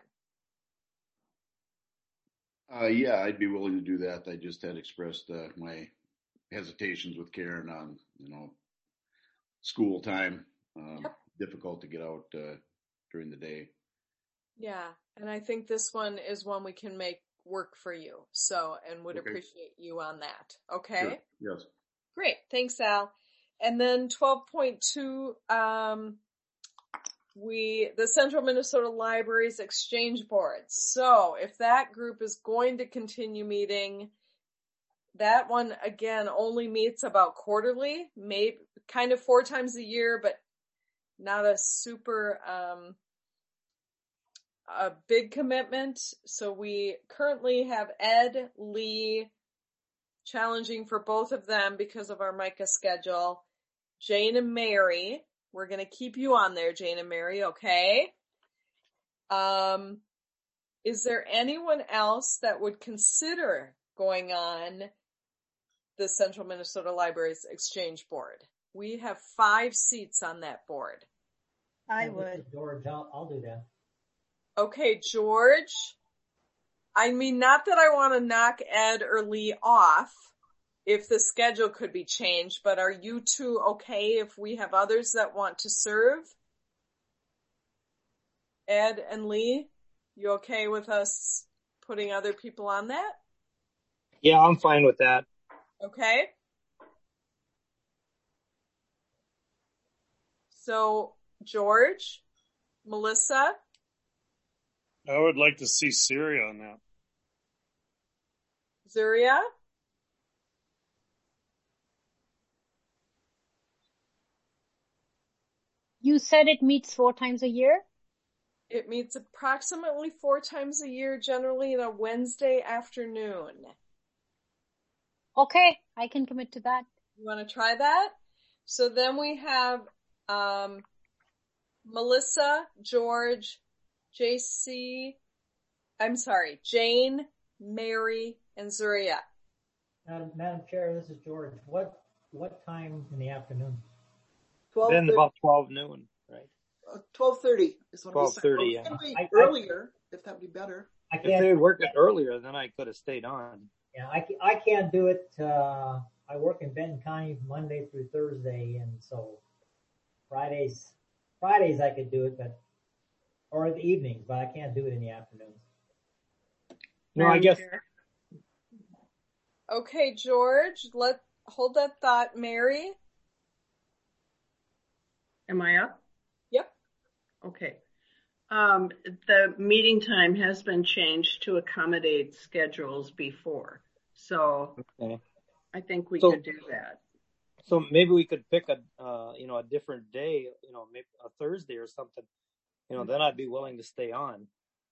Yeah, I'd be willing to do that. I just had expressed my hesitations with Karen on, school time. Difficult to get out during the day. Yeah, and I think this one is one we can make work for you. So, and would appreciate you on that. Okay? Sure. Yes. Great. Thanks, Al. And then 12.2, the Central Minnesota Libraries Exchange Board. So if that group is going to continue meeting, that one again only meets about quarterly, maybe kind of 4 times a year, but not a super, a big commitment. So we currently have Ed, Lee challenging for both of them because of our Micah schedule. Jane and Mary, we're going to keep you on there, Jane and Mary, okay? Is there anyone else that would consider going on the Central Minnesota Libraries Exchange Board? We have 5 seats on that board. I would. George, I'll do that. Okay, George. I mean, not that I want to knock Ed or Lee off if the schedule could be changed, but are you two okay if we have others that want to serve? Ed and Lee, you okay with us putting other people on that? Yeah, I'm fine with that. Okay. So George, Melissa, I would like to see Siri on that. Zuria, You said it meets 4 times a year? it meets approximately 4 times a year, generally on a Wednesday afternoon. Okay, I can commit to that. You want to try that? So then we have Melissa, George, Jane, Mary, and Zuria. Madam Chair, this is George. What time in the afternoon? Then about 12 noon, right? 12:30 is when we 12:30, It can be I- earlier, if that'd be better. I If they can't. had worked it earlier, then I could have stayed on. Yeah, I can't do it. I work in Benton County Monday through Thursday, and so Fridays I could do it, or the evenings, but I can't do it in the afternoons. No, I guess Okay, George, hold that thought. Mary? Am I up? Yep. Okay. The meeting time has been changed to accommodate schedules before. So okay. I think we So- could do that. So maybe we could pick a different day, maybe a Thursday or something. Then I'd be willing to stay on.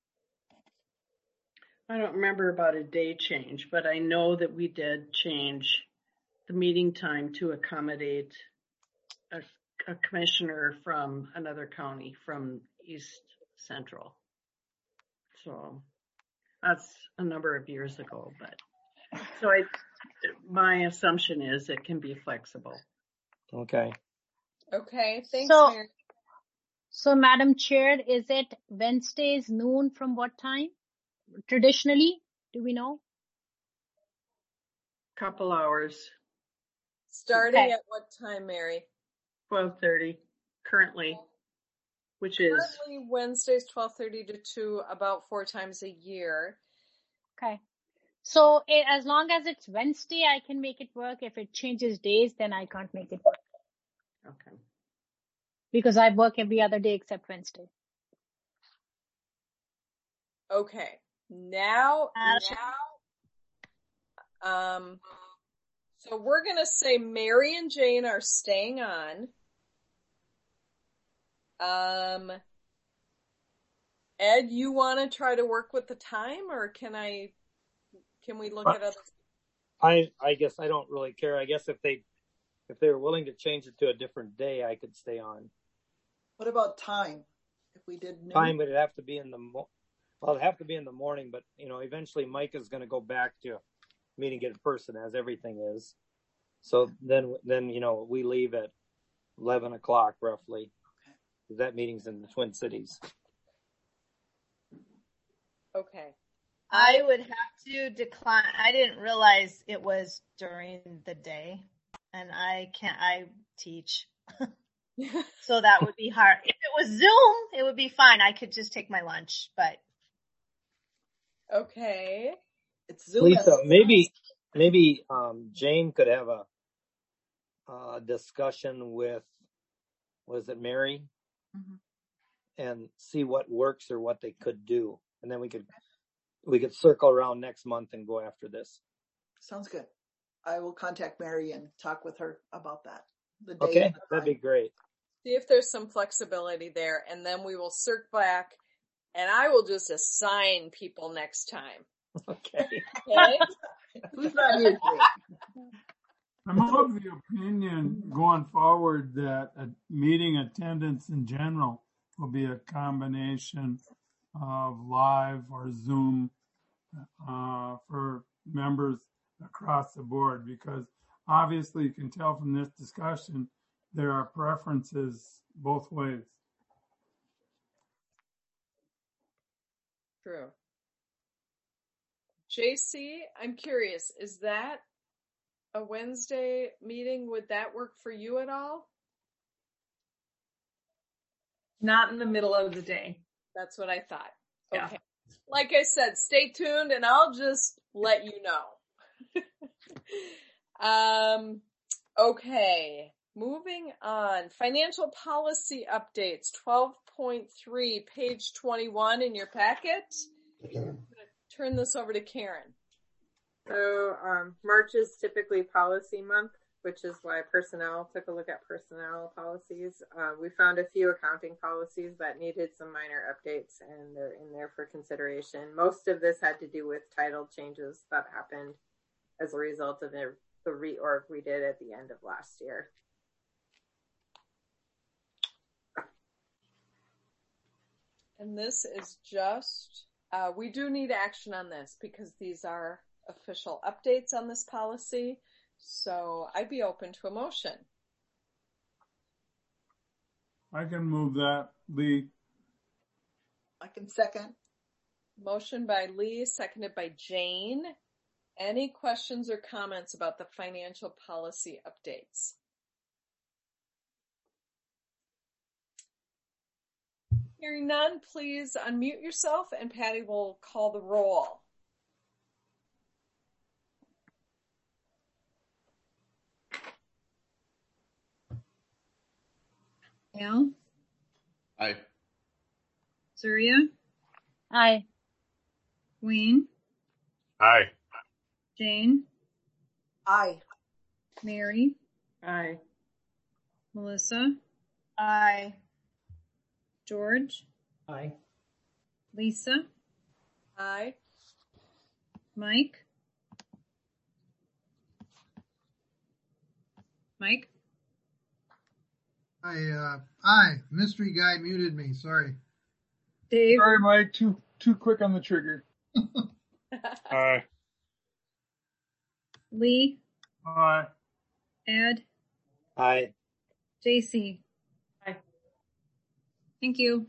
I don't remember about a day change, but I know that we did change the meeting time to accommodate a commissioner from another county, from East Central. So that's a number of years ago, but so my assumption is it can be flexible. Okay. Okay, thanks, So, Mary. so Madam Chair, is it Wednesdays noon from what time? Traditionally, do we know? Couple hours, Starting Okay. at what time, Mary? 12:30 currently, which is Currently Wednesdays, 12:30 to 2, about 4 times a year. Okay. So as long as it's Wednesday, I can make it work. If it changes days, then I can't make it work okay. because I work every other day except Wednesday. Okay. Now, so we're going to say Mary and Jane are staying on. Ed, you want to try to work with the time, or can we look at other? I guess I don't really care. I guess if they were willing to change it to a different day, I could stay on. What about time? If we did noon? Time would have to be in it'd have to be in the morning, but eventually Mike is going to go back to meeting in person, as everything is. So then we leave at 11 o'clock roughly. Okay. That meeting's in the Twin Cities. Okay. I would have to decline. I didn't realize it was during the day, and I teach. So that would be hard. If it was Zoom, it would be fine. I could just take my lunch, but. Okay. It's Zoom. Lisa, maybe Jane could have a discussion with, was it Mary? Mm-hmm. And see what works or what they could do. And then we could circle around next month and go after this. Sounds good. I will contact Mary and talk with her about that. The day. Okay, that'd be great. See if there's some flexibility there, and then we will circle back, and I will just assign people next time. Okay. Okay? Who's not here today? I'm of the opinion going forward that a meeting attendance in general will be a combination of live or Zoom for members across the board, because obviously you can tell from this discussion there are preferences both ways. True. JC, I'm curious, is that a Wednesday meeting? Would that work for you at all? Not in the middle of the day. That's what I thought. Yeah. Okay. Like I said, stay tuned and I'll just let you know. Okay. Moving on, financial policy updates, 12.3, page 21 in your packet. I'm going to turn this over to Karen. So March is typically policy month, which is why personnel took a look at personnel policies. We found a few accounting policies that needed some minor updates, and they're in there for consideration. Most of this had to do with title changes that happened as a result of the reorg we did at the end of last year. And this is just, we do need action on this because these are official updates on this policy. So I'd be open to a motion. I can move that, Lee. I can second. Motion by Lee, seconded by Jane. Any questions or comments about the financial policy updates? Hearing none, please unmute yourself and Patty will call the roll. Al? Aye. Surya? Aye. Wayne? Aye. Jane? Aye. Mary? Aye. Melissa? Aye. George? Aye. Lisa? Aye. Mike? Mike? Aye. Mystery guy muted me. Sorry. Dave? Sorry, Mike. Too quick on the trigger. Aye. Lee? Aye. Ed? Aye. JC? Aye. Thank you.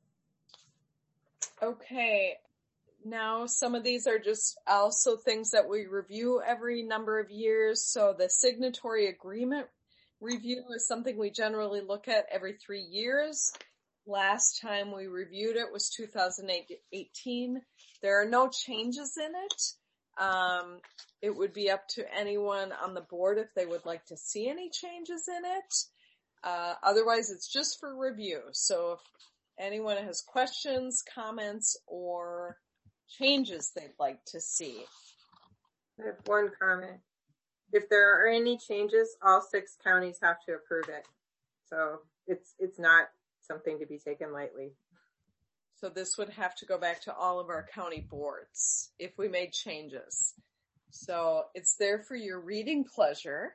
Okay. Now, some of these are just also things that we review every number of years. So the signatory agreement review is something we generally look at every 3 years. Last time we reviewed it was 2018. There are no changes in it. It would be up to anyone on the board if they would like to see any changes in it. Otherwise, it's just for review. So if anyone has questions, comments, or changes they'd like to see. I have one comment. If there are any changes, all 6 counties have to approve it. So it's not something to be taken lightly. So this would have to go back to all of our county boards if we made changes. So it's there for your reading pleasure,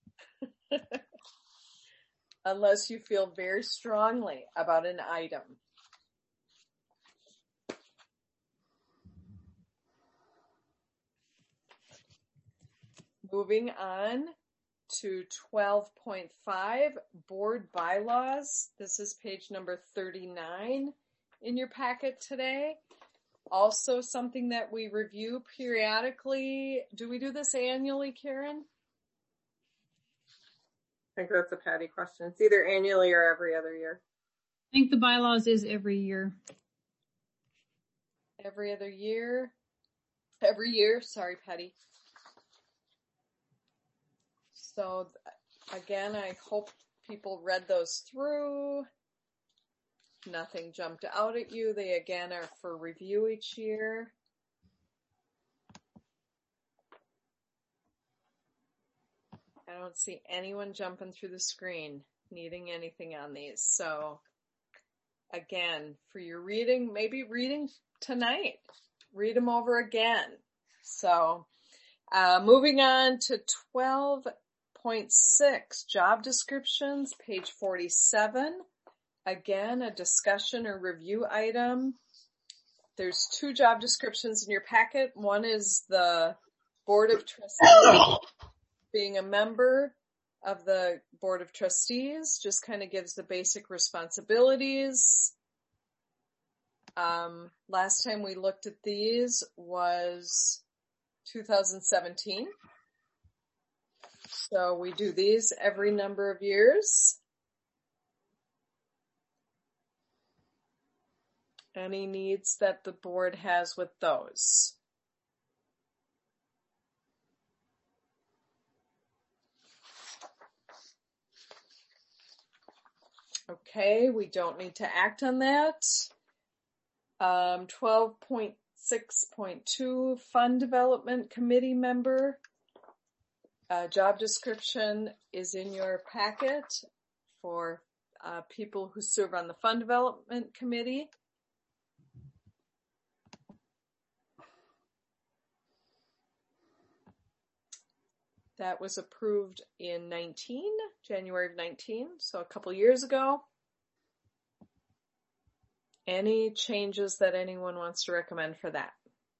unless you feel very strongly about an item. Moving on to 12.5, board bylaws. This is page number 39 in your packet today. Also something that we review periodically. Do we do this annually, Karen? I think that's a Patty question. It's either annually or every other year. I think the bylaws is every year. Every other year? Every year, sorry, Patty. So again, I hope people read those through. Nothing jumped out at you. They again are for review each year. I don't see anyone jumping through the screen needing anything on these. So again, for your reading, maybe reading tonight, read them over again. So moving on to 12.6, job descriptions, page 47. Again, a discussion or review item. There's 2 job descriptions in your packet. One is the Board of Trustees. Being a member of the Board of Trustees just kind of gives the basic responsibilities. Last time we looked at these was 2017. So we do these every number of years. Any needs that the board has with those? Okay, we don't need to act on that. 12.6.2 Fund Development Committee member. Job description is in your packet for people who serve on the Fund Development Committee. That was approved in January of 19, so a couple years ago. Any changes that anyone wants to recommend for that?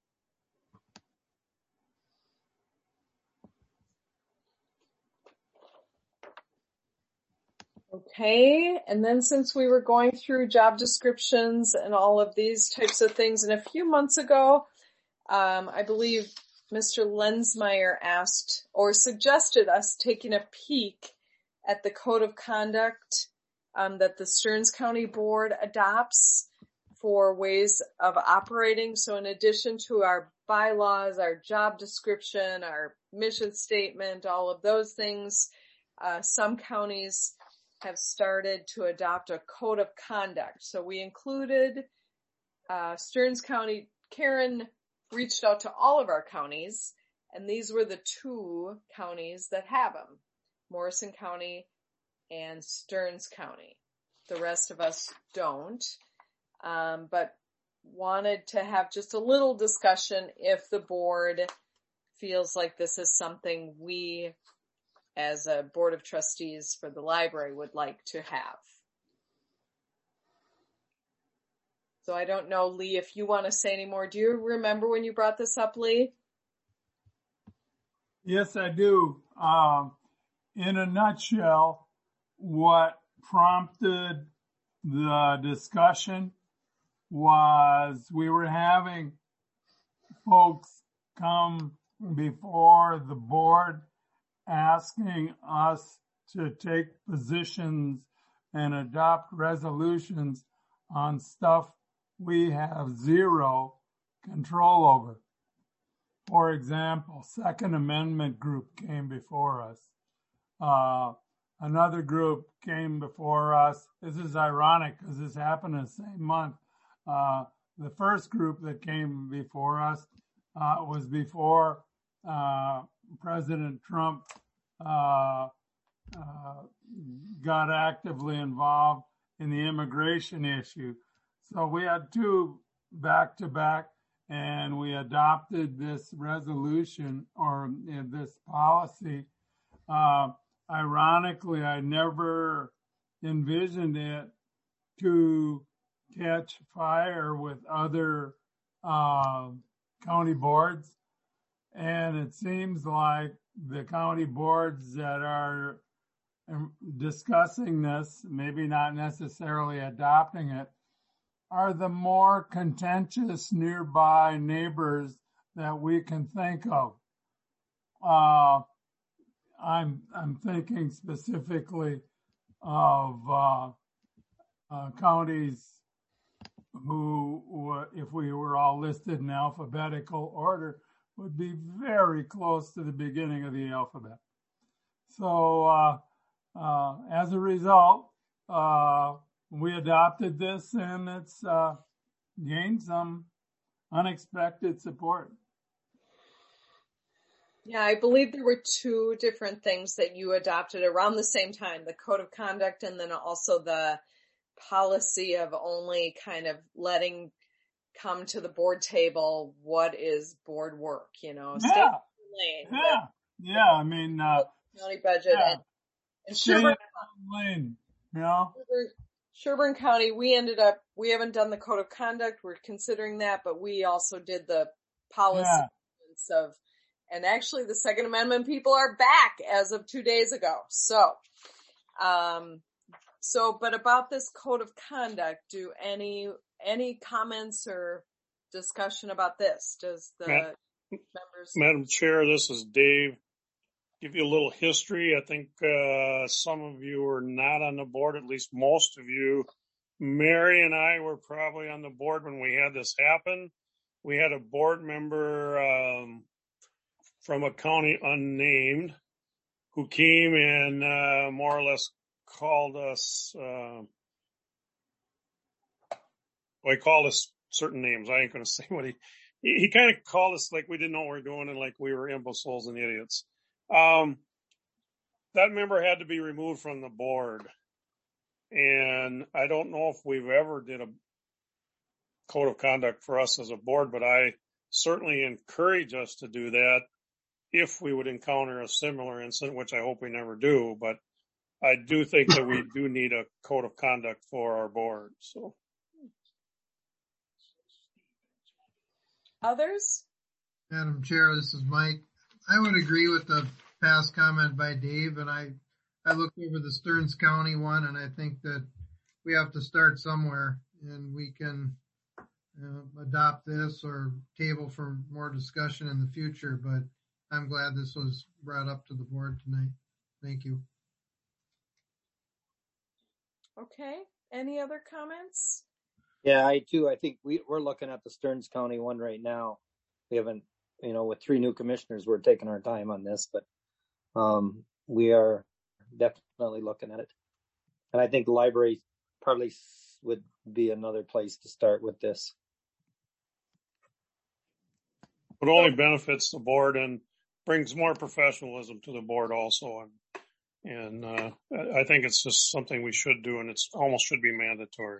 Okay, and then since we were going through job descriptions and all of these types of things, and a few months ago, I believe Mr. Lensmeyer asked or suggested us taking a peek at the code of conduct that the Stearns County Board adopts for ways of operating. So in addition to our bylaws, our job description, our mission statement, all of those things, some counties have started to adopt a code of conduct. So we included Stearns County. Karen reached out to all of our counties, and these were the two counties that have them, Morrison County and Stearns County. The rest of us don't, but wanted to have just a little discussion if the board feels like this is something we, as a board of trustees for the library, would like to have. So I don't know, Lee, if you want to say any more. Do you remember when you brought this up, Lee? Yes, I do. In a nutshell, what prompted the discussion was we were having folks come before the board asking us to take positions and adopt resolutions on stuff we have zero control over. For example, Second Amendment group came before us. Another group came before us. This is ironic because this happened in the same month. The first group that came before us was before President Trump got actively involved in the immigration issue. So we had two back to back, and we adopted this resolution or this policy. Ironically, I never envisioned it to catch fire with other county boards. And it seems like the county boards that are discussing this, maybe not necessarily adopting it, are the more contentious nearby neighbors that we can think of. I'm thinking specifically of counties who, if we were all listed in alphabetical order, would be very close to the beginning of the alphabet. So as a result, we adopted this, and it's gained some unexpected support. Yeah, I believe there were two different things that you adopted around the same time, the code of conduct and then also the policy of only kind of letting come to the board table what is board work, you know, state lane. Yeah. I mean, county budget and Sherburne lane, you know. Sherburne County, we haven't done the code of conduct. We're considering that, but we also did the policy of, and actually the Second Amendment people are back as of 2 days ago. But about this code of conduct, do any comments or discussion about this? Does the members? Madam Chair, this is Dave. Give you a little history. I think some of you were not on the board, at least most of you. Mary and I were probably on the board when we had this happen. We had a board member from a county unnamed who came and more or less called us, he called us certain names. I ain't going to say what he kind of called us like we didn't know what we were doing and like we were imbeciles and idiots. That member had to be removed from the board. And I don't know if we've ever did a code of conduct for us as a board, but I certainly encourage us to do that if we would encounter a similar incident, which I hope we never do. But I do think that we do need a code of conduct for our board. So, others? Madam Chair, this is Mike. I would agree with the past comment by Dave, and I looked over the Stearns County one, and I think that we have to start somewhere, and we can adopt this or table for more discussion in the future, but I'm glad this was brought up to the board tonight. Thank you. Okay. Any other comments? Yeah, I think we're looking at the Stearns County one right now. We haven't, with 3 new commissioners, we're taking our time on this, but we are definitely looking at it. And I think the library probably would be another place to start with this. it only benefits the board and brings more professionalism to the board also. And I think it's just something we should do, and it's almost should be mandatory.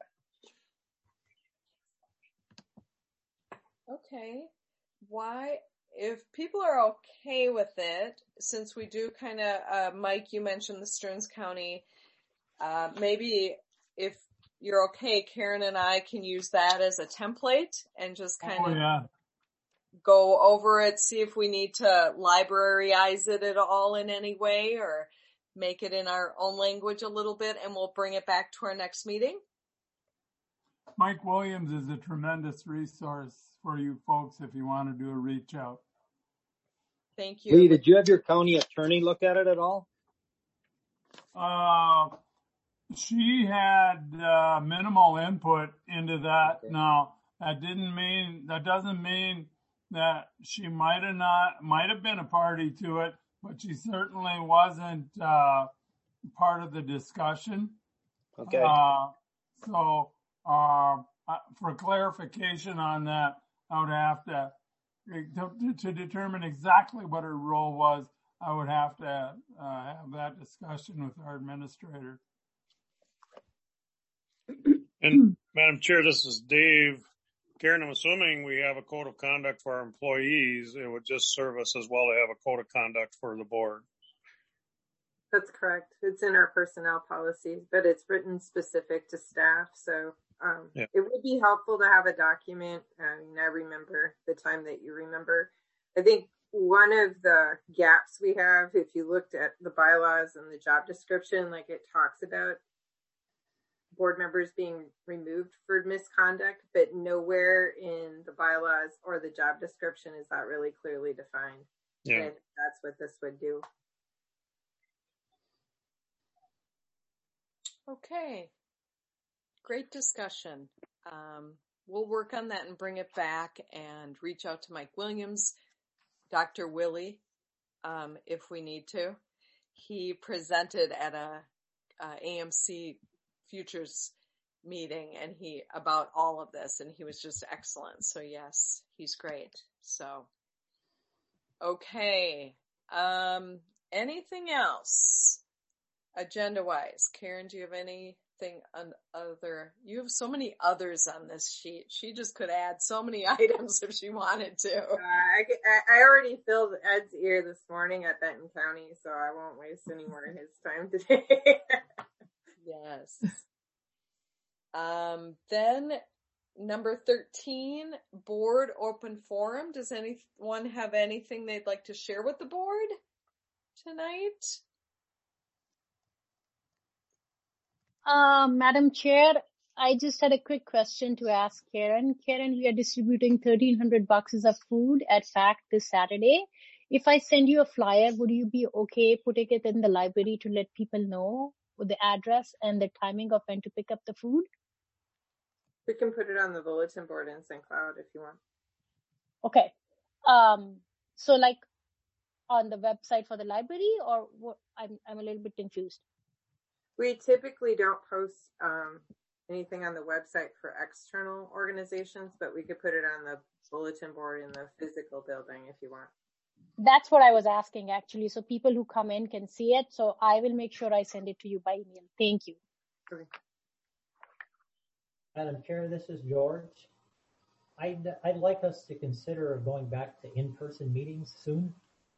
Okay. Why, if people are okay with it, since we do kind of, Mike, you mentioned the Stearns County, maybe if you're okay, Karen and I can use that as a template and just kind of go over it, see if we need to libraryize it at all in any way or make it in our own language a little bit, and we'll bring it back to our next meeting. Mike Williams is a tremendous resource for you folks if you want to do a reach out. Thank you. Lee, did you have your county attorney look at it at all? She had minimal input into that. Okay. Now, that doesn't mean that she might have been a party to it, but she certainly wasn't part of the discussion. Okay. So for clarification on that, I would have to determine exactly what her role was. I would have to have that discussion with our administrator. And Madam Chair, this is Dave. Karen, I'm assuming we have a code of conduct for our employees. It would just serve us as well to have a code of conduct for the board. That's correct. It's in our personnel policies, but it's written specific to staff. So It would be helpful to have a document. I remember the time that you remember. I think one of the gaps we have, if you looked at the bylaws and the job description, like it talks about board members being removed for misconduct, but nowhere in the bylaws or the job description is that really clearly defined. Yeah. And that's what this would do. Okay. Great discussion. We'll work on that and bring it back and reach out to Mike Williams, Dr. Willie, if we need to. He presented at a AMC Futures meeting and about all of this, and he was just excellent. So yes, he's great. So, okay. Anything else agenda wise? Karen, do you have anything other? You have so many others on this sheet. She just could add so many items if she wanted to. I already filled Ed's ear this morning at Benton County, so I won't waste any more of his time today. Yes. Then number 13, board open forum. Does anyone have anything they'd like to share with the board tonight? Madam Chair, I just had a quick question to ask Karen. Karen, we are distributing 1,300 boxes of food at FACT this Saturday. If I send you a flyer, would you be okay putting it in the library to let people know with the address and the timing of when to pick up the food? We can put it on the bulletin board in St. Cloud if you want. Okay. So like on the website for the library, or what? I'm a little bit confused. We typically don't post anything on the website for external organizations, but we could put it on the bulletin board in the physical building if you want. That's what I was asking actually. So people who come in can see it. So I will make sure I send it to you by email. Thank you. Okay. Madam Chair, this is George. I'd like us to consider going back to in-person meetings soon.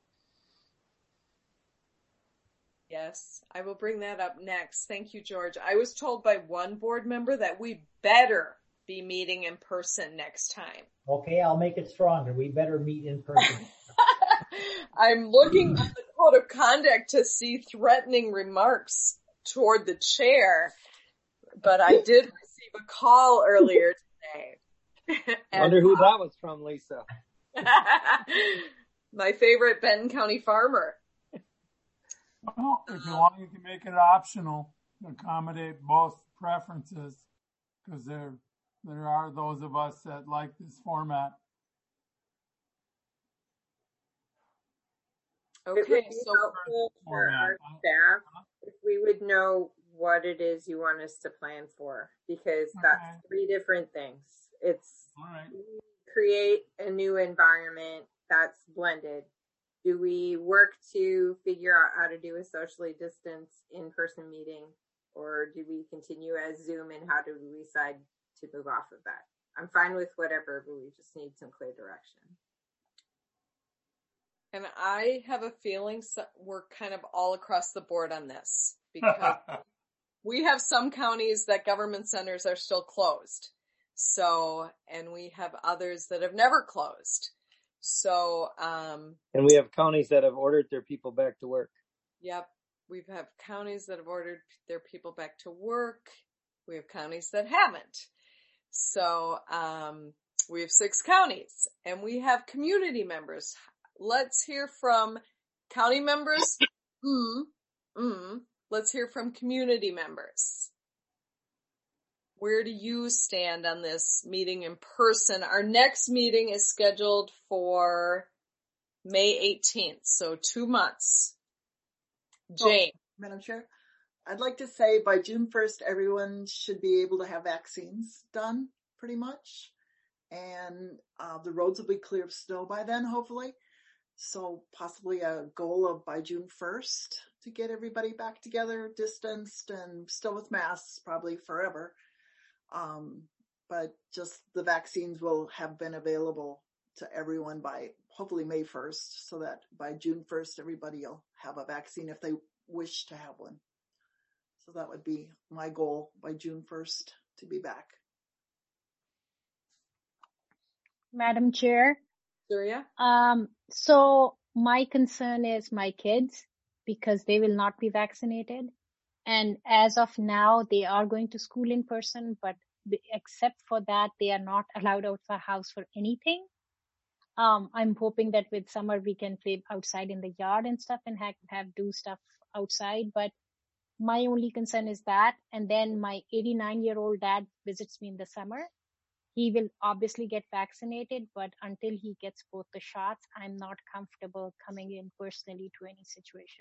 Yes, I will bring that up next. Thank you, George. I was told by one board member that we better be meeting in person next time. Okay, I'll make it stronger. We better meet in person. I'm looking at the code of conduct to see threatening remarks toward the chair, but I did receive a call earlier today. Wonder who that was from, Lisa. My favorite Benton County farmer. Well, if you want, you can make it optional to accommodate both preferences, because there are those of us that like this format. Okay, it would be helpful for our staff if we would know what it is you want us to plan for, because that's three different things. It's create a new environment that's blended. Do we work to figure out how to do a socially distanced in-person meeting, or do we continue as Zoom, and how do we decide to move off of that? I'm fine with whatever, but we just need some clear direction. And I have a feeling we're kind of all across the board on this, because we have some counties that government centers are still closed. So, and we have others that have never closed. So, and we have counties that have ordered their people back to work. Yep. We have counties that have ordered their people back to work. We have counties that haven't. So, we have 6 counties, and we have community members. Let's hear from county members. Let's hear from community members. Where do you stand on this meeting in person? Our next meeting is scheduled for May 18th, so 2 months. Jane. Madam Chair, I'd like to say by June 1st, everyone should be able to have vaccines done pretty much. And the roads will be clear of snow by then, hopefully. So possibly a goal of by June 1st to get everybody back together, distanced and still with masks probably forever. But just the vaccines will have been available to everyone by hopefully May 1st, so that by June 1st, everybody will have a vaccine if they wish to have one. So that would be my goal by June 1st to be back. Madam Chair. Surya? So my concern is my kids, because they will not be vaccinated. And as of now, they are going to school in person, but except for that, they are not allowed out of the house for anything. I'm hoping that with summer we can play outside in the yard and stuff and do stuff outside. But my only concern is that. And then my 89-year-old dad visits me in the summer. He will obviously get vaccinated, but until he gets both the shots, I'm not comfortable coming in personally to any situation.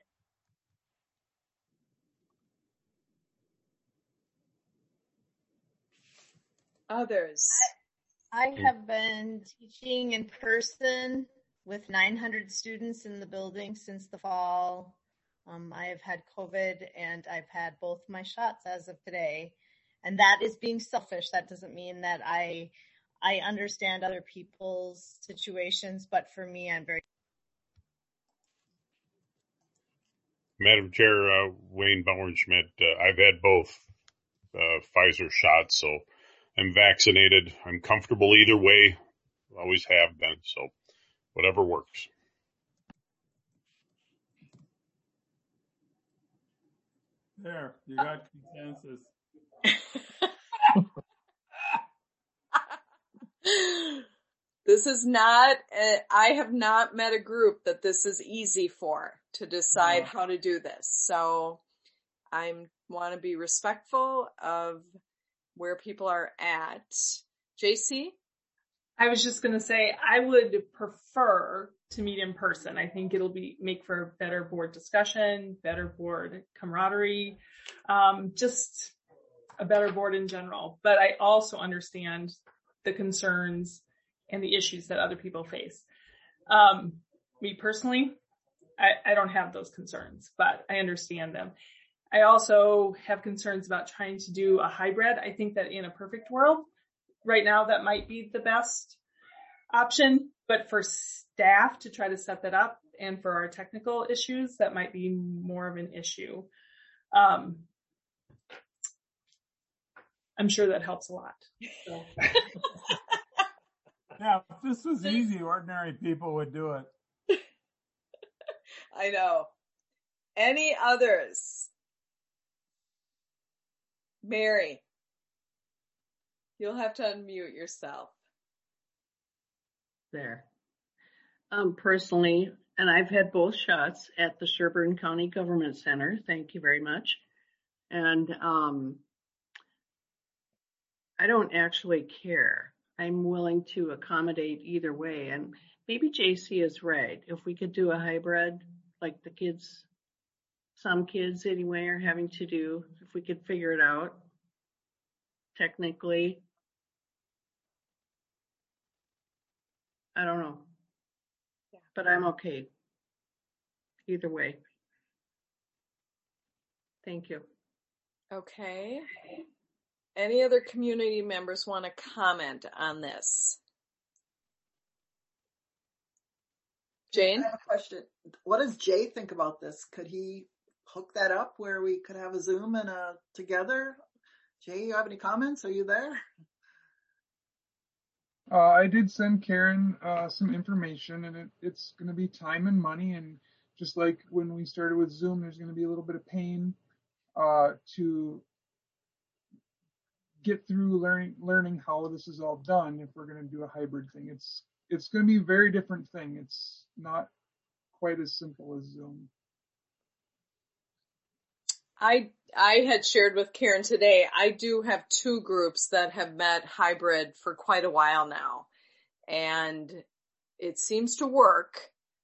Others. I have been teaching in person with 900 students in the building since the fall. I have had COVID and I've had both my shots as of today. And that is being selfish. That doesn't mean that I understand other people's situations, but for me, I'm very. Madam Chair, Wayne Bauernschmidt, I've had both Pfizer shots, so I'm vaccinated. I'm comfortable either way. Always have been, so whatever works. There, you got consensus. This is not, I have not met a group that this is easy for to decide how to do this. So I want to be respectful of where people are at. JC? I was just going to say, I would prefer to meet in person. I think it'll make for a better board discussion, better board camaraderie, just a better board in general. But I also understand the concerns and the issues that other people face. Me personally, I don't have those concerns, but I understand them. I also have concerns about trying to do a hybrid. I think that in a perfect world, right now, that might be the best option, but for staff to try to set that up and for our technical issues, that might be more of an issue. I'm sure that helps a lot. So. Yeah, if this was easy, ordinary people would do it. I know. Any others? Mary, you'll have to unmute yourself. There. Personally, and I've had both shots at the Sherburne County Government Center. Thank you very much. And I don't actually care. I'm willing to accommodate either way. And maybe JC is right. If we could do a hybrid, like the kids, some kids anyway, are having to do, if we could figure it out technically. I don't know. Yeah. But I'm okay. Either way. Thank you. Okay. Any other community members want to comment on this? Jane? I have a question. What does Jay think about this? Could he hook that up where we could have a Zoom and together? Jay, you have any comments? Are you there? I did send Karen some information, and it's going to be time and money. And just like when we started with Zoom, there's going to be a little bit of pain to get through learning how this is all done. If we're going to do a hybrid thing, it's going to be a very different thing. It's not quite as simple as Zoom. I had shared with Karen today, I do have two groups that have met hybrid for quite a while now, and it seems to work.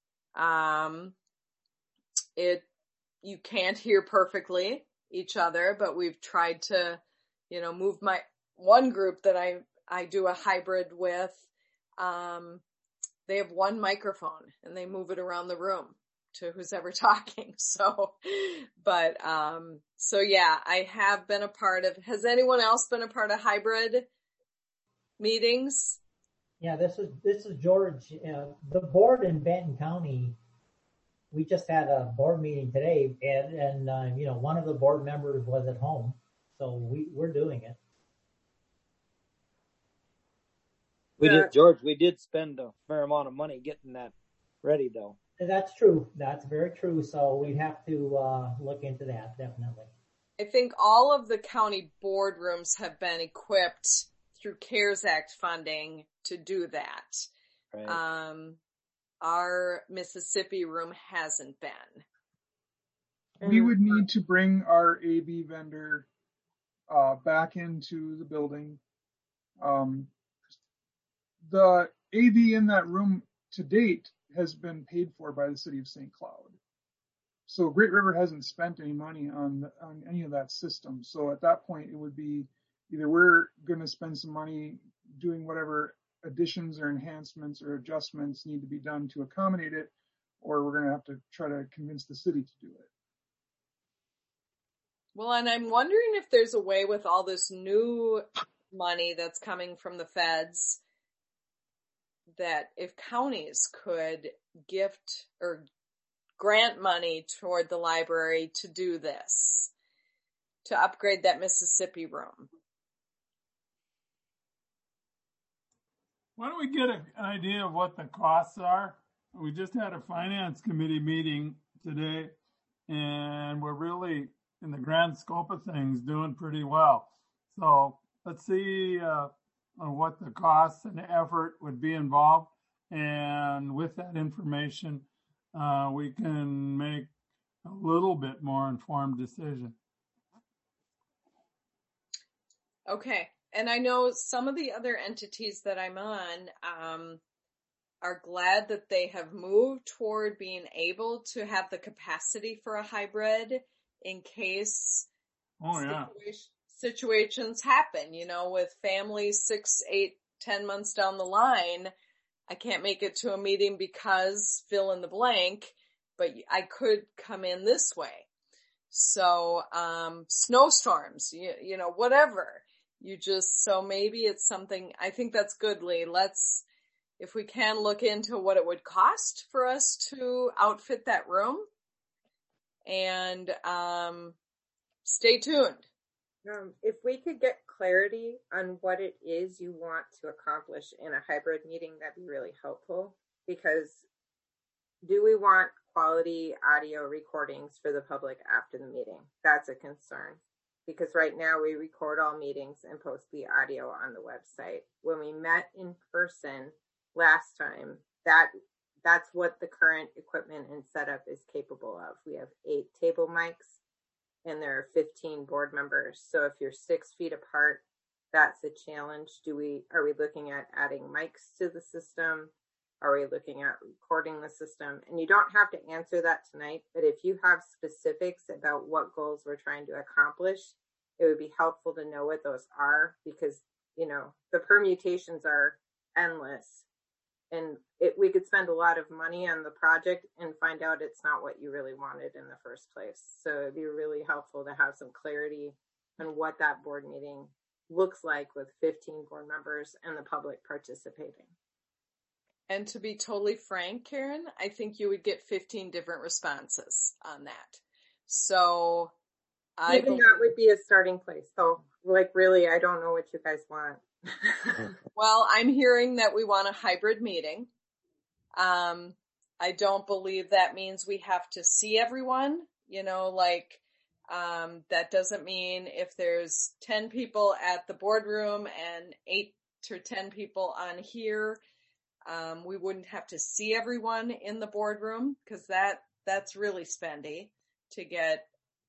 You can't hear perfectly each other, but we've tried to, move my one group that I do a hybrid with. They have one microphone and they move it around the room to who's ever talking. So yeah, I have been a part of, has anyone else been a part of hybrid meetings? Yeah, this is George. The board in Benton County, we just had a board meeting today, and one of the board members was at home, so we're doing it. We did spend a fair amount of money getting that ready, though. That's true. That's very true. So we have to look into that, definitely. I think all of the county boardrooms have been equipped through CARES Act funding to do that. Right. Our Mississippi room hasn't been. We would need to bring our AV vendor back into the building. The AV in that room to date has been paid for by the city of St. Cloud. So Great River hasn't spent any money on any of that system. So at that point, it would be either we're going to spend some money doing whatever additions or enhancements or adjustments need to be done to accommodate it, or we're going to have to try to convince the city to do it. Well, and I'm wondering if there's a way with all this new money that's coming from the feds that if counties could gift or grant money toward the library to do this, to upgrade that Mississippi room. Why don't we get an idea of what the costs are? We just had a finance committee meeting today, and we're really, in the grand scope of things, doing pretty well. So let's see what the costs and effort would be involved. And with that information, we can make a little bit more informed decision. Okay. And I know some of the other entities that I'm on, are glad that they have moved toward being able to have the capacity for a hybrid in case situations happen, with families 6, 8, 10 months down the line. I can't make it to a meeting because fill in the blank, but I could come in this way. So, snowstorms, whatever. So maybe it's something, I think that's good, Lee. If we can look into what it would cost for us to outfit that room, and stay tuned. If we could get clarity on what it is you want to accomplish in a hybrid meeting, that'd be really helpful, because do we want quality audio recordings for the public after the meeting? That's a concern, because right now we record all meetings and post the audio on the website. When we met in person last time, that's what the current equipment and setup is capable of. We have 8 table mics and there are 15 board members. So if you're 6 feet apart, that's a challenge. Are we looking at adding mics to the system? Are we looking at recording the system? And you don't have to answer that tonight, but if you have specifics about what goals we're trying to accomplish, it would be helpful to know what those are, because, the permutations are endless. And we could spend a lot of money on the project and find out it's not what you really wanted in the first place. So it'd be really helpful to have some clarity on what that board meeting looks like with 15 board members and the public participating. And to be totally frank, Karen, I think you would get 15 different responses on that. So even that would be a starting place. So really, I don't know what you guys want. Well, I'm hearing that we want a hybrid meeting. I don't believe that means we have to see everyone, that doesn't mean if there's 10 people at the boardroom and 8 to 10 people on here, we wouldn't have to see everyone in the boardroom, because that's really spendy to get,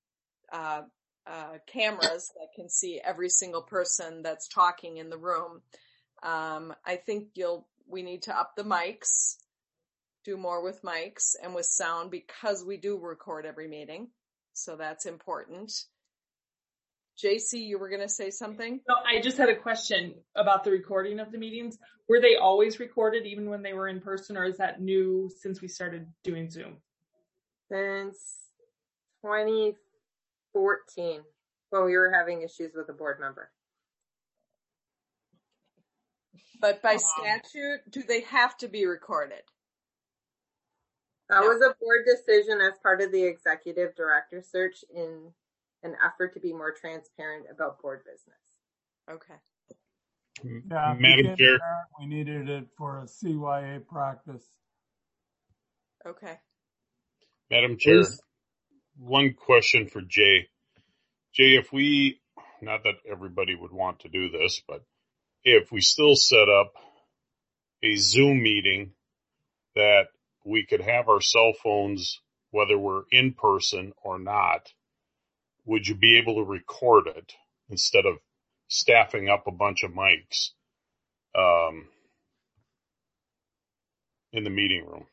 cameras that can see every single person that's talking in the room. I think we need to up the mics, do more with mics and with sound, because we do record every meeting. So that's important. JC, you were going to say something? No, I just had a question about the recording of the meetings. Were they always recorded even when they were in person, or is that new since we started doing Zoom? Since 2014, when we were having issues with a board member. But by statute, do they have to be recorded? That was a board decision as part of the executive director search in an effort to be more transparent about board business. Okay. Yeah, Madam Chair. We needed it for a CYA practice. Okay. Madam Chair, one question for Jay. Jay, not that everybody would want to do this, but if we still set up a Zoom meeting that we could have our cell phones, whether we're in person or not, would you be able to record it instead of staffing up a bunch of mics in the meeting room?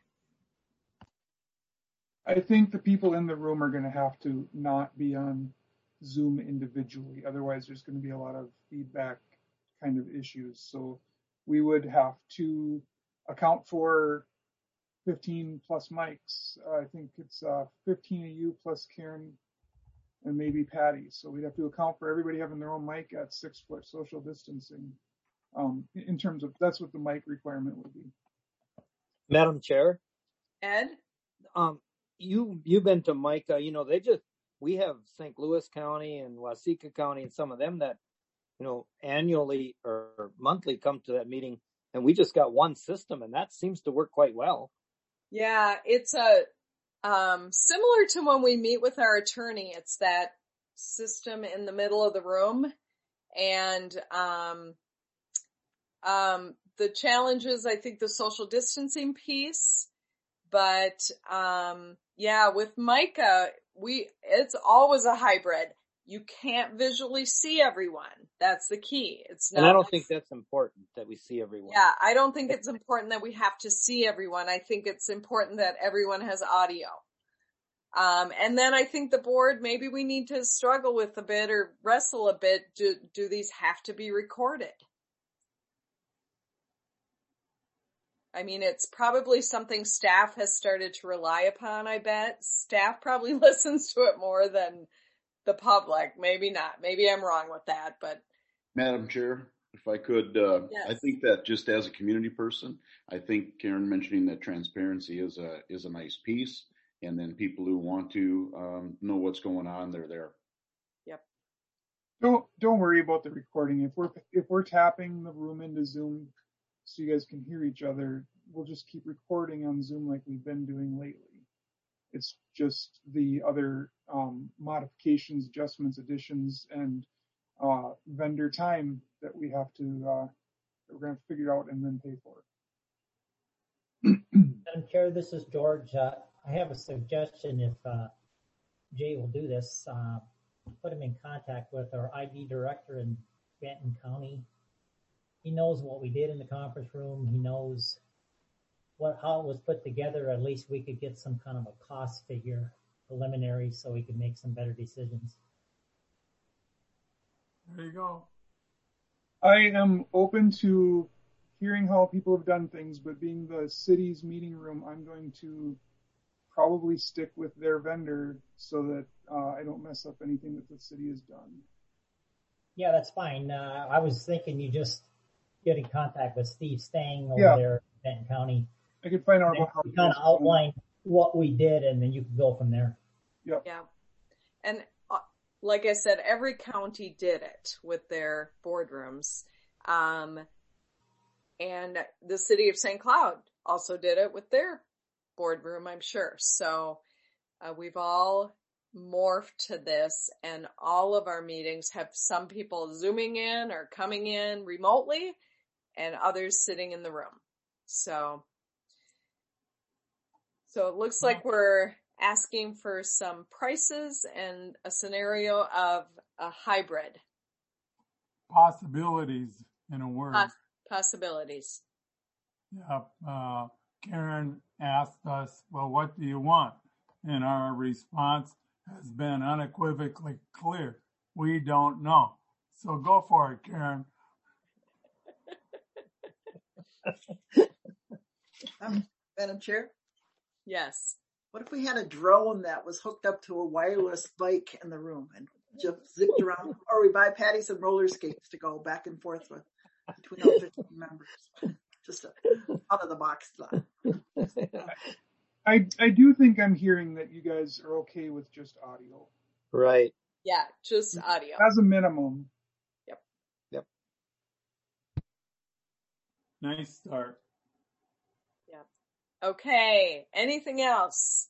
I think the people in the room are going to have to not be on Zoom individually. Otherwise, there's going to be a lot of feedback kind of issues. So we would have to account for 15 plus mics. I think it's 15 of you plus Karen and maybe Patty. So we'd have to account for everybody having their own mic at 6 foot social distancing. In terms of, that's what the mic requirement would be. Madam Chair. Ed? You've been to MICA, we have St. Louis County and Waseca County and some of them that, annually or monthly come to that meeting, and we just got one system and that seems to work quite well. Yeah, it's similar to when we meet with our attorney. It's that system in the middle of the room, and the challenge is, I think, the social distancing piece. But with MICA, it's always a hybrid. you can't visually see everyone. That's the key. It's not. And I don't think that's important that we see everyone. Yeah, I don't think it's important that we have to see everyone. I think it's important that everyone has audio. And then I think the board, maybe we need to struggle with a bit or wrestle a bit. Do these have to be recorded? I mean, it's probably something staff has started to rely upon, I bet. Staff probably listens to it more than the public. Maybe not. Maybe I'm wrong with that, but. Madam Chair, if I could, Yes. I think that just as a community person, I think Karen mentioning that transparency is a nice piece. And then people who want to know what's going on, they're there. Yep. Don't worry about the recording. If we're tapping the room into Zoom so you guys can hear each other, we'll just keep recording on Zoom like we've been doing lately. It's just the other modifications, adjustments, additions, and vendor time that we have to we're going to figure out and then pay for. Madam Chair, this is George. I have a suggestion. If Jay will do this, put him in contact with our ID director in Benton County. He knows what we did in the conference room. He knows how it was put together. At least we could get some kind of a cost figure preliminary so we could make some better decisions. There you go. I am open to hearing how people have done things, but being the city's meeting room, I'm going to probably stick with their vendor so that I don't mess up anything that the city has done. Yeah, that's fine. I was thinking you just get in contact with Steve Stang over there in Benton County. I could find out about how kind of outline what we did, and then you can go from there. Yep. Yeah. And like I said, every county did it with their boardrooms. And the city of St. Cloud also did it with their boardroom, I'm sure. So we've all morphed to this, and all of our meetings have some people zooming in or coming in remotely and others sitting in the room. So it looks like we're asking for some prices and a scenario of a hybrid. Possibilities, in a word. Possibilities. Yep. Karen asked us, well, what do you want? And our response has been unequivocally clear. We don't know. So go for it, Karen. Madam Chair? Yes. What if we had a drone that was hooked up to a wireless bike in the room and just zipped around? Or we buy patties and roller skates to go back and forth with between all 15 members. Just out of the box thought. I do think I'm hearing that you guys are okay with just audio. Right. Yeah, just audio. As a minimum. Yep. Nice start. Yep. Okay. Anything else?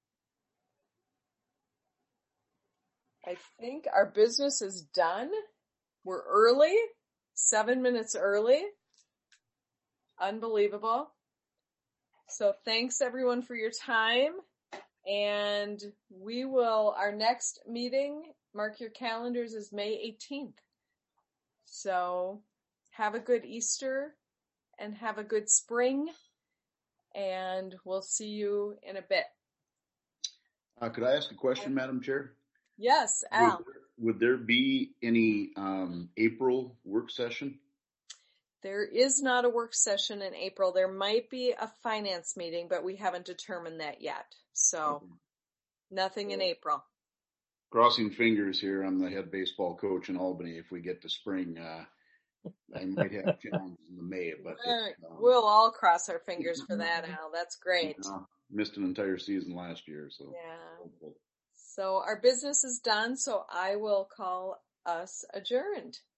I think our business is done. We're early, 7 minutes early. Unbelievable. So thanks everyone for your time. And our next meeting, mark your calendars, is May 18th. So have a good Easter and have a good spring. And we'll see you in a bit. Could I ask a question, Madam Chair? Yes, Al. Would there be any April work session? There is not a work session in April. There might be a finance meeting, but we haven't determined that yet. So nothing in April. Crossing fingers here. I'm the head baseball coach in Albany. If we get to spring, I might have challenges in the May, but we'll all cross our fingers for that, Al. That's great. Missed an entire season last year, so yeah. So our business is done. So I will call us adjourned.